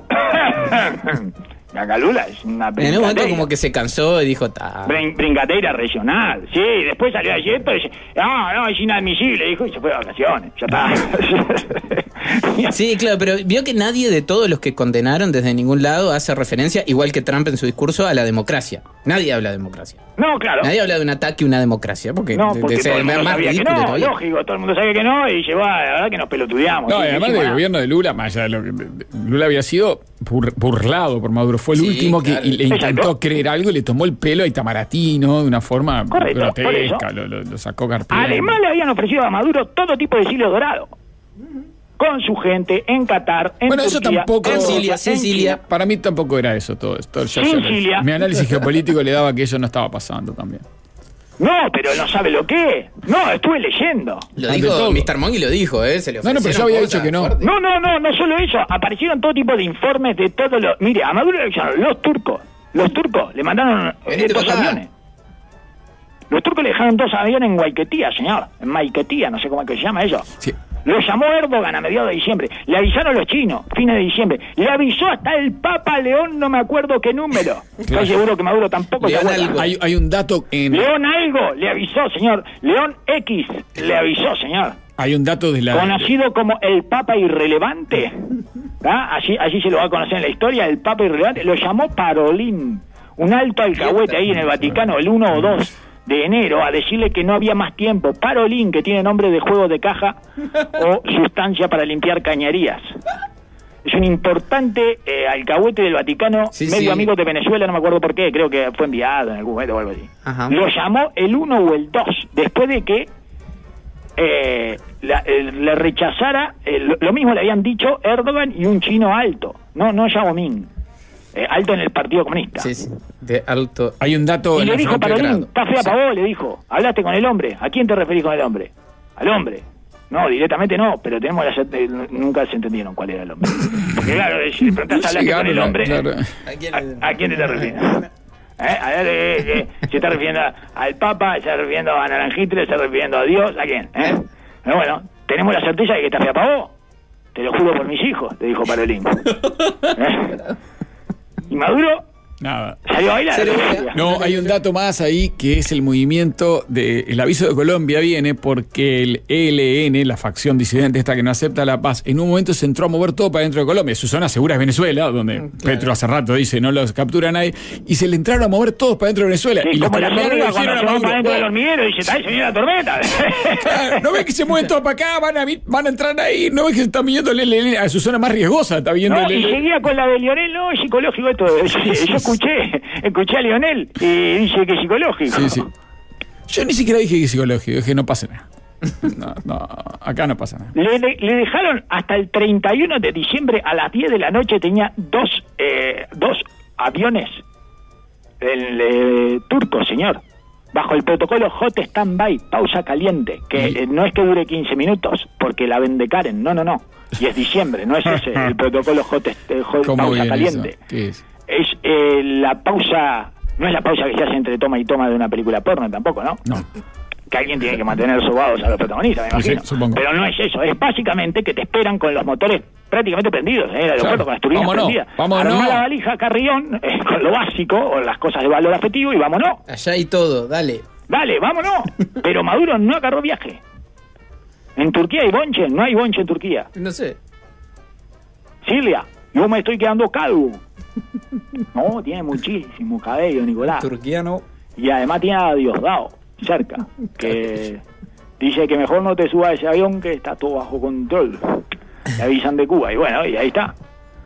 [SPEAKER 3] Cacalula es una
[SPEAKER 4] brincadeira. En un momento como que se cansó y dijo...
[SPEAKER 3] Brin, brincadeira regional. Sí, después salió allí esto y dice, no, no, es inadmisible, dijo, y se fue de vacaciones. Ya
[SPEAKER 4] está. Sí, claro, pero vio que nadie de todos los que condenaron desde ningún lado hace referencia, igual que Trump en su discurso, a la democracia. Nadie habla de democracia.
[SPEAKER 3] No, claro.
[SPEAKER 4] Nadie habla de un ataque a una democracia, porque,
[SPEAKER 3] no, porque
[SPEAKER 4] de,
[SPEAKER 3] todo el mundo
[SPEAKER 4] más
[SPEAKER 3] sabía que no, todavía. Lógico, todo el mundo sabía que no, y llevó a la verdad que nos pelotudeamos.
[SPEAKER 2] No,
[SPEAKER 3] ¿sí?
[SPEAKER 2] además
[SPEAKER 3] sí,
[SPEAKER 2] del
[SPEAKER 3] bueno.
[SPEAKER 2] gobierno de Lula, más allá de lo que Lula había sido bur, burlado por Maduro, fue el sí, último claro. que le intentó Exacto. creer algo y le tomó el pelo a Itamaraty, ¿no? De una forma Correcto, grotesca, lo, lo, lo sacó cartera.
[SPEAKER 3] Además le habían ofrecido a Maduro todo tipo de siglo dorado. Con su gente en Qatar, en
[SPEAKER 2] bueno,
[SPEAKER 3] Turquía,
[SPEAKER 2] eso tampoco,
[SPEAKER 3] en
[SPEAKER 4] Sicilia, Sicilia.
[SPEAKER 2] Para mí tampoco era eso todo esto.
[SPEAKER 3] Sicilia.
[SPEAKER 2] Mi análisis geopolítico le daba que eso no estaba pasando también.
[SPEAKER 3] No, pero no sabe lo que. No, estuve leyendo.
[SPEAKER 4] Lo dijo mister Mongi, lo dijo, ¿eh? Se le
[SPEAKER 2] no, no, pero yo había dicho que no.
[SPEAKER 3] Fuerte. No, no, no, no solo eso. Aparecieron todo tipo de informes de todos los... Mire, a Maduro le dijeron, los turcos, los turcos le mandaron eh, dos aviones. Los turcos le dejaron dos aviones en Guayquetía, señor. En Maiquetía, no sé cómo es que se llama eso.
[SPEAKER 2] Sí.
[SPEAKER 3] Lo llamó Erdogan a mediados de diciembre. Le avisaron los chinos, fines de diciembre. Le avisó hasta el Papa León, no me acuerdo qué número. Claro. Estoy seguro que Maduro tampoco
[SPEAKER 2] León
[SPEAKER 3] se acuerda.
[SPEAKER 2] Algo. Hay, hay un dato en...
[SPEAKER 3] León algo le avisó, señor. León X le avisó, señor.
[SPEAKER 2] Hay un dato de la...
[SPEAKER 3] Conocido como el Papa Irrelevante. ¿Ah? Allí, allí se lo va a conocer en la historia. El Papa Irrelevante lo llamó Parolín. Un alto alcahuete ahí en el Vaticano, el uno o dos de enero, a decirle que no había más tiempo. Parolín, que tiene nombre de juego de caja o sustancia para limpiar cañerías. Es un importante eh, alcahuete del Vaticano, sí, medio sí. amigo de Venezuela, no me acuerdo por qué, creo que fue enviado en algún momento o algo así. Ajá. Lo llamó el uno o el dos, después de que eh, la, eh, le rechazara, eh, lo, lo mismo le habían dicho Erdogan y un chino alto, no, no Yao Ming. Eh, alto en el Partido Comunista.
[SPEAKER 4] Sí, sí, de alto.
[SPEAKER 2] Hay un dato.
[SPEAKER 3] Y
[SPEAKER 2] en
[SPEAKER 3] le
[SPEAKER 2] la
[SPEAKER 3] dijo
[SPEAKER 2] frente de
[SPEAKER 3] Parolín,
[SPEAKER 2] grado.
[SPEAKER 3] está fea
[SPEAKER 2] Sí.
[SPEAKER 3] para vos, le dijo. Hablaste con el hombre. ¿A quién te referís con el hombre? Al hombre. No, directamente no, pero tenemos la eh, nunca se entendieron cuál era el hombre. Porque claro, si le preguntás,
[SPEAKER 2] Sí,
[SPEAKER 3] hablaste con
[SPEAKER 2] claro,
[SPEAKER 3] el hombre,
[SPEAKER 2] claro.
[SPEAKER 4] ¿A quién,
[SPEAKER 3] ¿a, a quién te estás refiriendo? ¿Eh? A ver, eh, eh, ¿se está refiriendo al Papa? ¿Se está refiriendo a Naranjitre? ¿Se está refiriendo a Dios? ¿A quién? ¿Eh? Pero bueno, tenemos la certeza de que está fea para vos. Te lo juro por mis hijos, le dijo Parolín. ¿Eh? Y Maduro
[SPEAKER 2] Nada.
[SPEAKER 3] salió a bailar.
[SPEAKER 2] No, hay un dato más ahí que es el movimiento de el aviso de Colombia viene porque el E L N, la facción disidente esta que no acepta la paz, en un momento se entró a mover todo para dentro de Colombia. Su zona segura es Venezuela, donde
[SPEAKER 4] claro.
[SPEAKER 2] Petro hace rato dice no los captura nadie, y se le entraron a mover todos para dentro de Venezuela.
[SPEAKER 3] Sí,
[SPEAKER 2] y los
[SPEAKER 3] como la
[SPEAKER 2] colombianos
[SPEAKER 3] hormiga
[SPEAKER 2] le
[SPEAKER 3] cuando
[SPEAKER 2] dijeron a
[SPEAKER 3] se va
[SPEAKER 2] Maduro,
[SPEAKER 3] para dentro del
[SPEAKER 2] "Bueno,
[SPEAKER 3] hormiguero y dice, ¡ay, se viene la tormenta!
[SPEAKER 2] claro, ¿no ves que se mueven todos para acá? Van a, vi- van a entrar ahí. ¿No ves que se está viendo el E L N a su zona más riesgosa? Está viendo
[SPEAKER 3] No,
[SPEAKER 2] el
[SPEAKER 3] y
[SPEAKER 2] E L N.
[SPEAKER 3] seguía con la de Lionel, no, es psicológico esto. Yo, yo escuché, escuché a Lionel y dice que es psicológico.
[SPEAKER 2] Sí, sí. Yo ni siquiera dije que es psicológico, dije no pasa nada. No, no, acá no pasa nada.
[SPEAKER 3] Le, le- le dejaron hasta el treinta y uno de diciembre a las diez de la noche, tenía dos, eh, dos aviones el, eh, turcos, señor, bajo el protocolo Hot Standby, pausa caliente, que
[SPEAKER 2] Y-
[SPEAKER 3] eh, no es que dure quince minutos, porque la vende Karen, no, no, no. Y es diciembre, no es ese el protocolo Hot, eh, hot
[SPEAKER 2] ¿Cómo
[SPEAKER 3] pausa
[SPEAKER 2] viene
[SPEAKER 3] caliente.
[SPEAKER 2] eso? ¿Qué es?
[SPEAKER 3] Es eh, la pausa, no es la pausa que se hace entre toma y toma de una película porno tampoco, ¿no?
[SPEAKER 2] No.
[SPEAKER 3] Que alguien tiene que mantener sobados a los protagonistas, me
[SPEAKER 2] Sí,
[SPEAKER 3] imagino.
[SPEAKER 2] sí, supongo.
[SPEAKER 3] Pero no es eso, es básicamente que te esperan con los motores prácticamente prendidos, ¿eh? El aeropuerto
[SPEAKER 2] Claro.
[SPEAKER 3] con las turbinas
[SPEAKER 2] Vámonos,
[SPEAKER 3] prendidas.
[SPEAKER 2] vámonos.
[SPEAKER 3] Armá la valija, Carrión, eh, con lo básico, o las cosas de valor afectivo, y vámonos.
[SPEAKER 4] Allá hay todo, dale.
[SPEAKER 3] Dale, vámonos. Pero Maduro no agarró viaje. En Turquía hay bonche, no hay bonche en Turquía.
[SPEAKER 4] No sé.
[SPEAKER 3] Silvia, yo me estoy quedando calvo. No, tiene muchísimo cabello, Nicolás.
[SPEAKER 4] Turquiano.
[SPEAKER 3] Y además tiene a Diosdado cerca, que dice que mejor no te subas a ese avión que está todo bajo control. Le avisan de Cuba y bueno, y ahí está.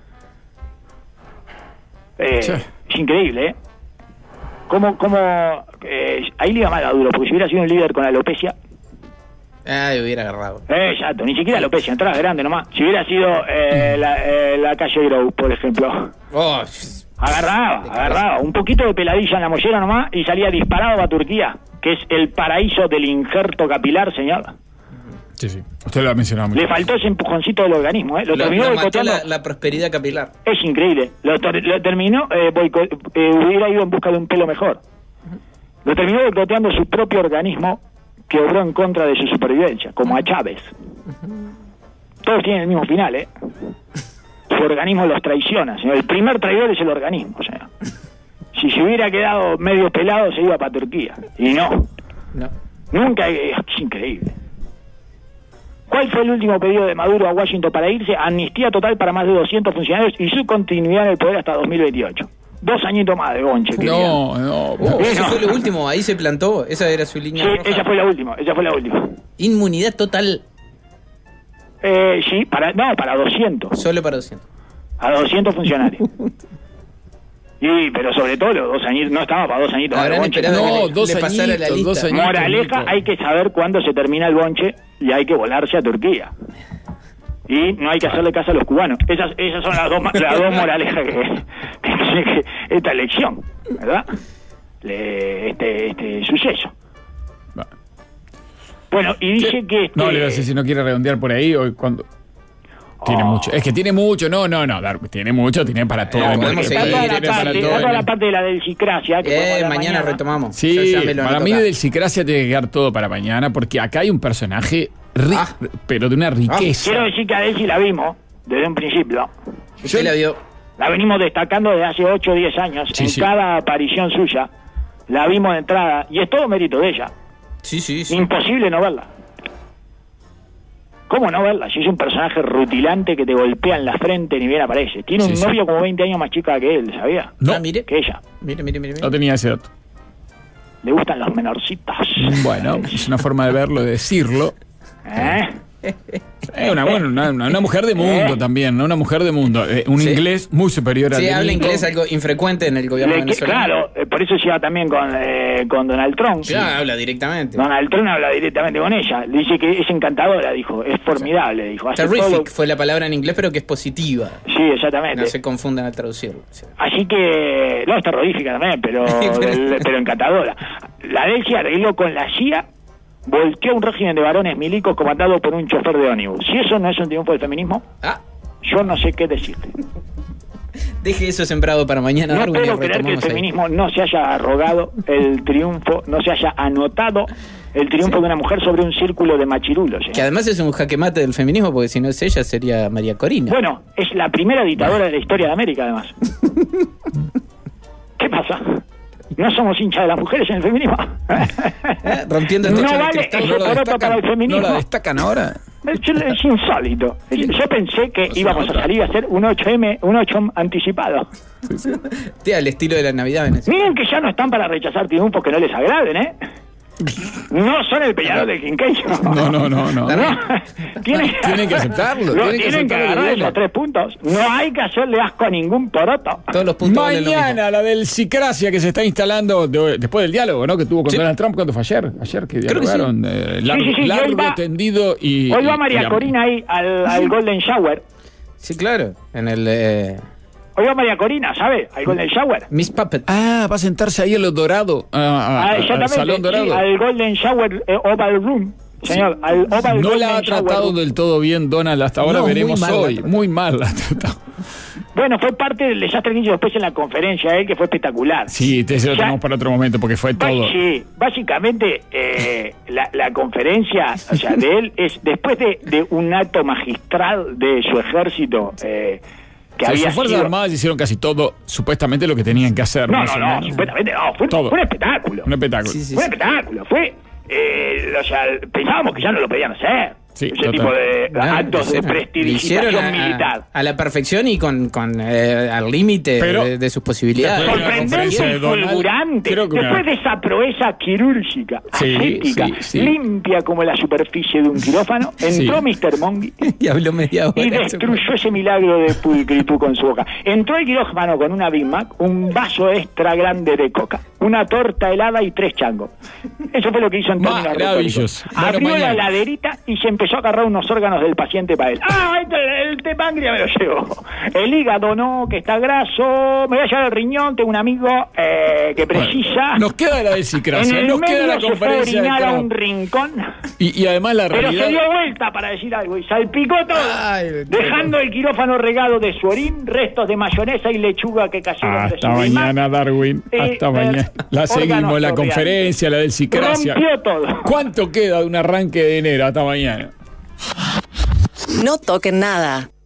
[SPEAKER 3] Eh,
[SPEAKER 2] Sí.
[SPEAKER 3] Es increíble, ¿eh? ¿Cómo, cómo, eh, ahí le iba mal a Maduro, porque si hubiera sido un líder con alopecia,
[SPEAKER 4] Ay, hubiera agarrado.
[SPEAKER 3] eh, exacto, ni siquiera alopecia, entrada grande nomás. Si hubiera sido eh, la, eh, la calle Grove, por ejemplo,
[SPEAKER 4] Oh,
[SPEAKER 3] agarraba, agarraba, un poquito de peladilla en la mollera nomás y salía disparado a Turquía, que es el paraíso del injerto capilar, señor.
[SPEAKER 2] Sí, sí. Usted lo ha mencionado mucho.
[SPEAKER 3] Le faltó ese empujoncito del organismo, ¿eh? Lo,
[SPEAKER 4] lo,
[SPEAKER 3] terminó
[SPEAKER 4] lo mató
[SPEAKER 3] boicoteando.
[SPEAKER 4] la, la prosperidad capilar.
[SPEAKER 3] Es increíble. Lo, tor- lo terminó, eh, boico- eh, hubiera ido en busca de un pelo mejor. Lo terminó boicoteando su propio organismo, que obró en contra de su supervivencia, como a Chávez. Todos tienen el mismo final, ¿eh? Su organismo los traiciona, señor. El primer traidor es el organismo, o sea. Si se hubiera quedado medio pelado, se iba para Turquía. Y no.
[SPEAKER 4] No.
[SPEAKER 3] Nunca, es increíble. ¿Cuál fue el último pedido de Maduro a Washington para irse? Amnistía total para más de doscientos funcionarios y su continuidad en el poder hasta dos mil veintiocho. Dos añitos más de bonche. quería.
[SPEAKER 2] No, no.
[SPEAKER 4] Oh,
[SPEAKER 3] Sí,
[SPEAKER 4] eso
[SPEAKER 3] no.
[SPEAKER 4] fue lo último, ahí se plantó. Esa era su línea
[SPEAKER 3] Sí,
[SPEAKER 4] roja.
[SPEAKER 3] esa fue la última, esa fue la última.
[SPEAKER 4] Inmunidad total,
[SPEAKER 3] Eh, sí, para, no, para doscientos.
[SPEAKER 4] solo para doscientos.
[SPEAKER 3] A doscientos funcionarios. Y, pero sobre todo los dos añitos, no estaba para dos añitos más de
[SPEAKER 4] Habrán
[SPEAKER 3] bonche.
[SPEAKER 4] esperado
[SPEAKER 2] No,
[SPEAKER 4] que le-
[SPEAKER 2] dos
[SPEAKER 4] le pasara la
[SPEAKER 2] añitos, dos
[SPEAKER 4] lista.
[SPEAKER 2] añitos.
[SPEAKER 3] Moraleja,
[SPEAKER 2] Nico.
[SPEAKER 3] hay que saber cuándo se termina el bonche y hay que volarse a Turquía. Y no hay que hacerle caso a los cubanos. Esas, esas son las dos, ma- las dos moralejas que, que tiene que esta elección, ¿verdad? Le- este, este suceso.
[SPEAKER 2] Va.
[SPEAKER 3] Bueno, y dice que... este-
[SPEAKER 2] No, le voy a decir si no quiere redondear por ahí o cuando. Tiene
[SPEAKER 3] Oh.
[SPEAKER 2] mucho. Es que tiene mucho. No, no, no. Dar- Tiene mucho, tiene para todo.
[SPEAKER 4] Eh,
[SPEAKER 2] porque
[SPEAKER 4] podemos
[SPEAKER 3] Está
[SPEAKER 4] seguir.
[SPEAKER 3] toda la
[SPEAKER 2] tiene para
[SPEAKER 3] parte,
[SPEAKER 2] todo.
[SPEAKER 3] está toda la parte de la delcicracia. Que podemos
[SPEAKER 4] Eh,
[SPEAKER 3] hablar
[SPEAKER 4] mañana, retomamos.
[SPEAKER 2] Sí,
[SPEAKER 4] Yo ya me lo
[SPEAKER 2] para
[SPEAKER 4] anoto
[SPEAKER 2] mí
[SPEAKER 4] acá.
[SPEAKER 2] del Cicracia tiene que quedar todo para mañana, porque acá hay un personaje, ri-
[SPEAKER 4] Ah.
[SPEAKER 2] pero de una riqueza.
[SPEAKER 3] Quiero decir que a Delcy la vimos desde un principio.
[SPEAKER 4] Usted la vio.
[SPEAKER 3] La venimos destacando desde hace ocho o diez años.
[SPEAKER 2] Sí,
[SPEAKER 3] en
[SPEAKER 2] sí.
[SPEAKER 3] cada aparición suya la vimos de entrada y es todo mérito de ella.
[SPEAKER 4] Sí, sí, sí.
[SPEAKER 3] Imposible no verla. ¿Cómo no verla? Si es un personaje rutilante que te golpea en la frente ni bien aparece. Tiene
[SPEAKER 2] Sí,
[SPEAKER 3] un
[SPEAKER 2] sí.
[SPEAKER 3] novio como veinte años más chica que él, ¿sabía?
[SPEAKER 2] No,
[SPEAKER 4] Ah, mire.
[SPEAKER 3] Que ella.
[SPEAKER 4] Mire, mire, mire. mire.
[SPEAKER 2] no tenía ese dato.
[SPEAKER 3] Le gustan los menorcitos.
[SPEAKER 2] Bueno, es una forma de verlo, de decirlo.
[SPEAKER 3] ¿Eh?
[SPEAKER 2] Es una, bueno, una, una mujer de mundo ¿Eh? también, ¿no? Una mujer de mundo. Eh, un sí. inglés muy superior al
[SPEAKER 4] Sí, habla
[SPEAKER 2] gringo.
[SPEAKER 4] inglés algo infrecuente en el gobierno
[SPEAKER 3] Le,
[SPEAKER 4] venezolano.
[SPEAKER 3] Claro, eh, por eso llega también con, eh, con Donald Trump.
[SPEAKER 4] Sí, sí. habla directamente.
[SPEAKER 3] Donald Trump habla directamente con ella. Dice que es encantadora, dijo. Es formidable, dijo. Hace
[SPEAKER 4] Terrific
[SPEAKER 3] todo...
[SPEAKER 4] fue la palabra en inglés, pero que es positiva.
[SPEAKER 3] Sí, exactamente.
[SPEAKER 4] No se confundan al traducirlo. Sí.
[SPEAKER 3] Así que, no, es terrorífica también, pero, del, pero encantadora. La ley se arregló con la C I A, volteó un régimen de varones milicos comandado por un chofer de ómnibus. Si eso no es un triunfo del feminismo,
[SPEAKER 4] ah.
[SPEAKER 3] yo no sé qué decirte.
[SPEAKER 4] Deje eso sembrado para mañana.
[SPEAKER 3] No
[SPEAKER 4] Darwin,
[SPEAKER 3] puedo creer que el feminismo ahí. no se haya arrogado el triunfo, no se haya anotado el triunfo sí. de una mujer sobre un círculo de machirulos. ¿eh?
[SPEAKER 4] Que además es un jaque mate del feminismo, porque si no es ella sería María Corina.
[SPEAKER 3] Bueno, es la primera dictadora de la historia de América, además. ¿Qué pasa? ¿No somos hinchas de las mujeres en el feminismo?
[SPEAKER 4] ¿Eh? Rompiendo el techo
[SPEAKER 3] no
[SPEAKER 4] de
[SPEAKER 3] vale
[SPEAKER 4] cristal.
[SPEAKER 3] ese
[SPEAKER 2] ¿No
[SPEAKER 3] poroto para el feminismo?
[SPEAKER 2] ¿No la destacan ahora?
[SPEAKER 3] Es, es insólito. Yo pensé que íbamos a salir a hacer un ocho eme, un ocho anticipado.
[SPEAKER 2] Sí, sí.
[SPEAKER 4] Tía, al estilo de la Navidad venezolana.
[SPEAKER 3] Miren que ya no están para rechazar triunfos que no les agraden, ¿eh? No son el Peñarol del Quinqueyo.
[SPEAKER 2] No, no, no, no.
[SPEAKER 3] no. Tienen,
[SPEAKER 2] tienen que aceptarlo.
[SPEAKER 3] No,
[SPEAKER 2] tienen,
[SPEAKER 3] tienen que, que agarrar esos tres puntos. No hay que hacerle asco a ningún poroto.
[SPEAKER 4] Todos los puntos
[SPEAKER 2] Mañana la del Sicracia que se está instalando de, después del diálogo, ¿no? Que tuvo con sí. Donald Trump. ¿Cuándo fue ayer? Ayer que dialogaron. Sí. Eh, largo,
[SPEAKER 3] sí, sí, sí.
[SPEAKER 2] largo
[SPEAKER 3] Va,
[SPEAKER 2] tendido y...
[SPEAKER 3] Hoy va
[SPEAKER 2] y,
[SPEAKER 3] María
[SPEAKER 2] y,
[SPEAKER 3] Corina ahí al, al Golden Shower.
[SPEAKER 4] Sí, claro. En el... Eh...
[SPEAKER 3] Hoy va María Corina, ¿sabe? Al Golden Shower.
[SPEAKER 4] Miss Puppet.
[SPEAKER 2] Ah, va a sentarse ahí en los dorados. Ah,
[SPEAKER 3] ah, al Salón Dorado. Sí, al Golden Shower eh, Oval Room. Señor, al Oval
[SPEAKER 2] No
[SPEAKER 3] Golden
[SPEAKER 2] la ha tratado
[SPEAKER 3] Shower.
[SPEAKER 2] del todo bien Donald hasta ahora, no, veremos muy hoy. Muy mal la ha tratado.
[SPEAKER 3] Bueno, fue parte del desastre que hizo después en la conferencia él, que fue espectacular.
[SPEAKER 2] Sí, eso lo tenemos para otro momento, porque fue todo.
[SPEAKER 3] Sí, básicamente eh, la, la conferencia, o sea, de él es después de, de un acto magistral de su ejército. Eh, que
[SPEAKER 2] o sea,
[SPEAKER 3] había
[SPEAKER 2] sus fuerzas
[SPEAKER 3] sido...
[SPEAKER 2] armadas hicieron casi todo, supuestamente lo que tenían que hacer.
[SPEAKER 3] No, no, no, no supuestamente no, fue, fue un espectáculo.
[SPEAKER 2] Un espectáculo.
[SPEAKER 3] Sí, sí, fue un espectáculo, fue... Eh, o sea, pensábamos que ya no lo podían hacer.
[SPEAKER 2] Sí,
[SPEAKER 3] ese
[SPEAKER 2] total.
[SPEAKER 3] tipo de
[SPEAKER 4] no,
[SPEAKER 3] actos de prestidigitación
[SPEAKER 4] a,
[SPEAKER 3] militar.
[SPEAKER 4] A, a la perfección y con, con eh, al límite de, de sus posibilidades.
[SPEAKER 3] Sorprendente y fulgurante. Después de esa proeza quirúrgica,
[SPEAKER 2] sí,
[SPEAKER 3] ascética,
[SPEAKER 2] sí, sí.
[SPEAKER 3] limpia como la superficie de un quirófano, entró sí. mister Mongi
[SPEAKER 4] y habló media hora.
[SPEAKER 3] Y destruyó ese milagro de pulcritud con su boca. Entró el quirófano con una Big Mac, un vaso extra grande de coca, una torta helada y tres changos. Eso fue lo que hizo en términos retóricos. Abrió bueno, la heladerita y se empezó a agarrar unos órganos del paciente para él. ¡Ah! El, el té páncreas me lo llevo. El hígado no, que está graso. Me voy a llevar el riñón. Tengo un amigo eh, que precisa.
[SPEAKER 2] Bueno, nos queda la descicracia.
[SPEAKER 3] En el
[SPEAKER 2] Nos
[SPEAKER 3] medio
[SPEAKER 2] queda la
[SPEAKER 3] se
[SPEAKER 2] conferencia
[SPEAKER 3] fue a,
[SPEAKER 2] de
[SPEAKER 3] a un rincón.
[SPEAKER 2] Y, y además la realidad.
[SPEAKER 3] Pero se dio vuelta para decir algo y salpicó todo.
[SPEAKER 2] Ay,
[SPEAKER 3] dejando el quirófano regado de su orín, restos de mayonesa y lechuga que cayeron de su
[SPEAKER 2] Hasta mañana, Darwin.
[SPEAKER 3] Eh,
[SPEAKER 2] Hasta mañana. La seguimos, la conferencia, la del Sicracia.
[SPEAKER 3] Rompió todo.
[SPEAKER 2] ¿Cuánto queda de un arranque de enero? Hasta mañana.
[SPEAKER 6] No toquen nada.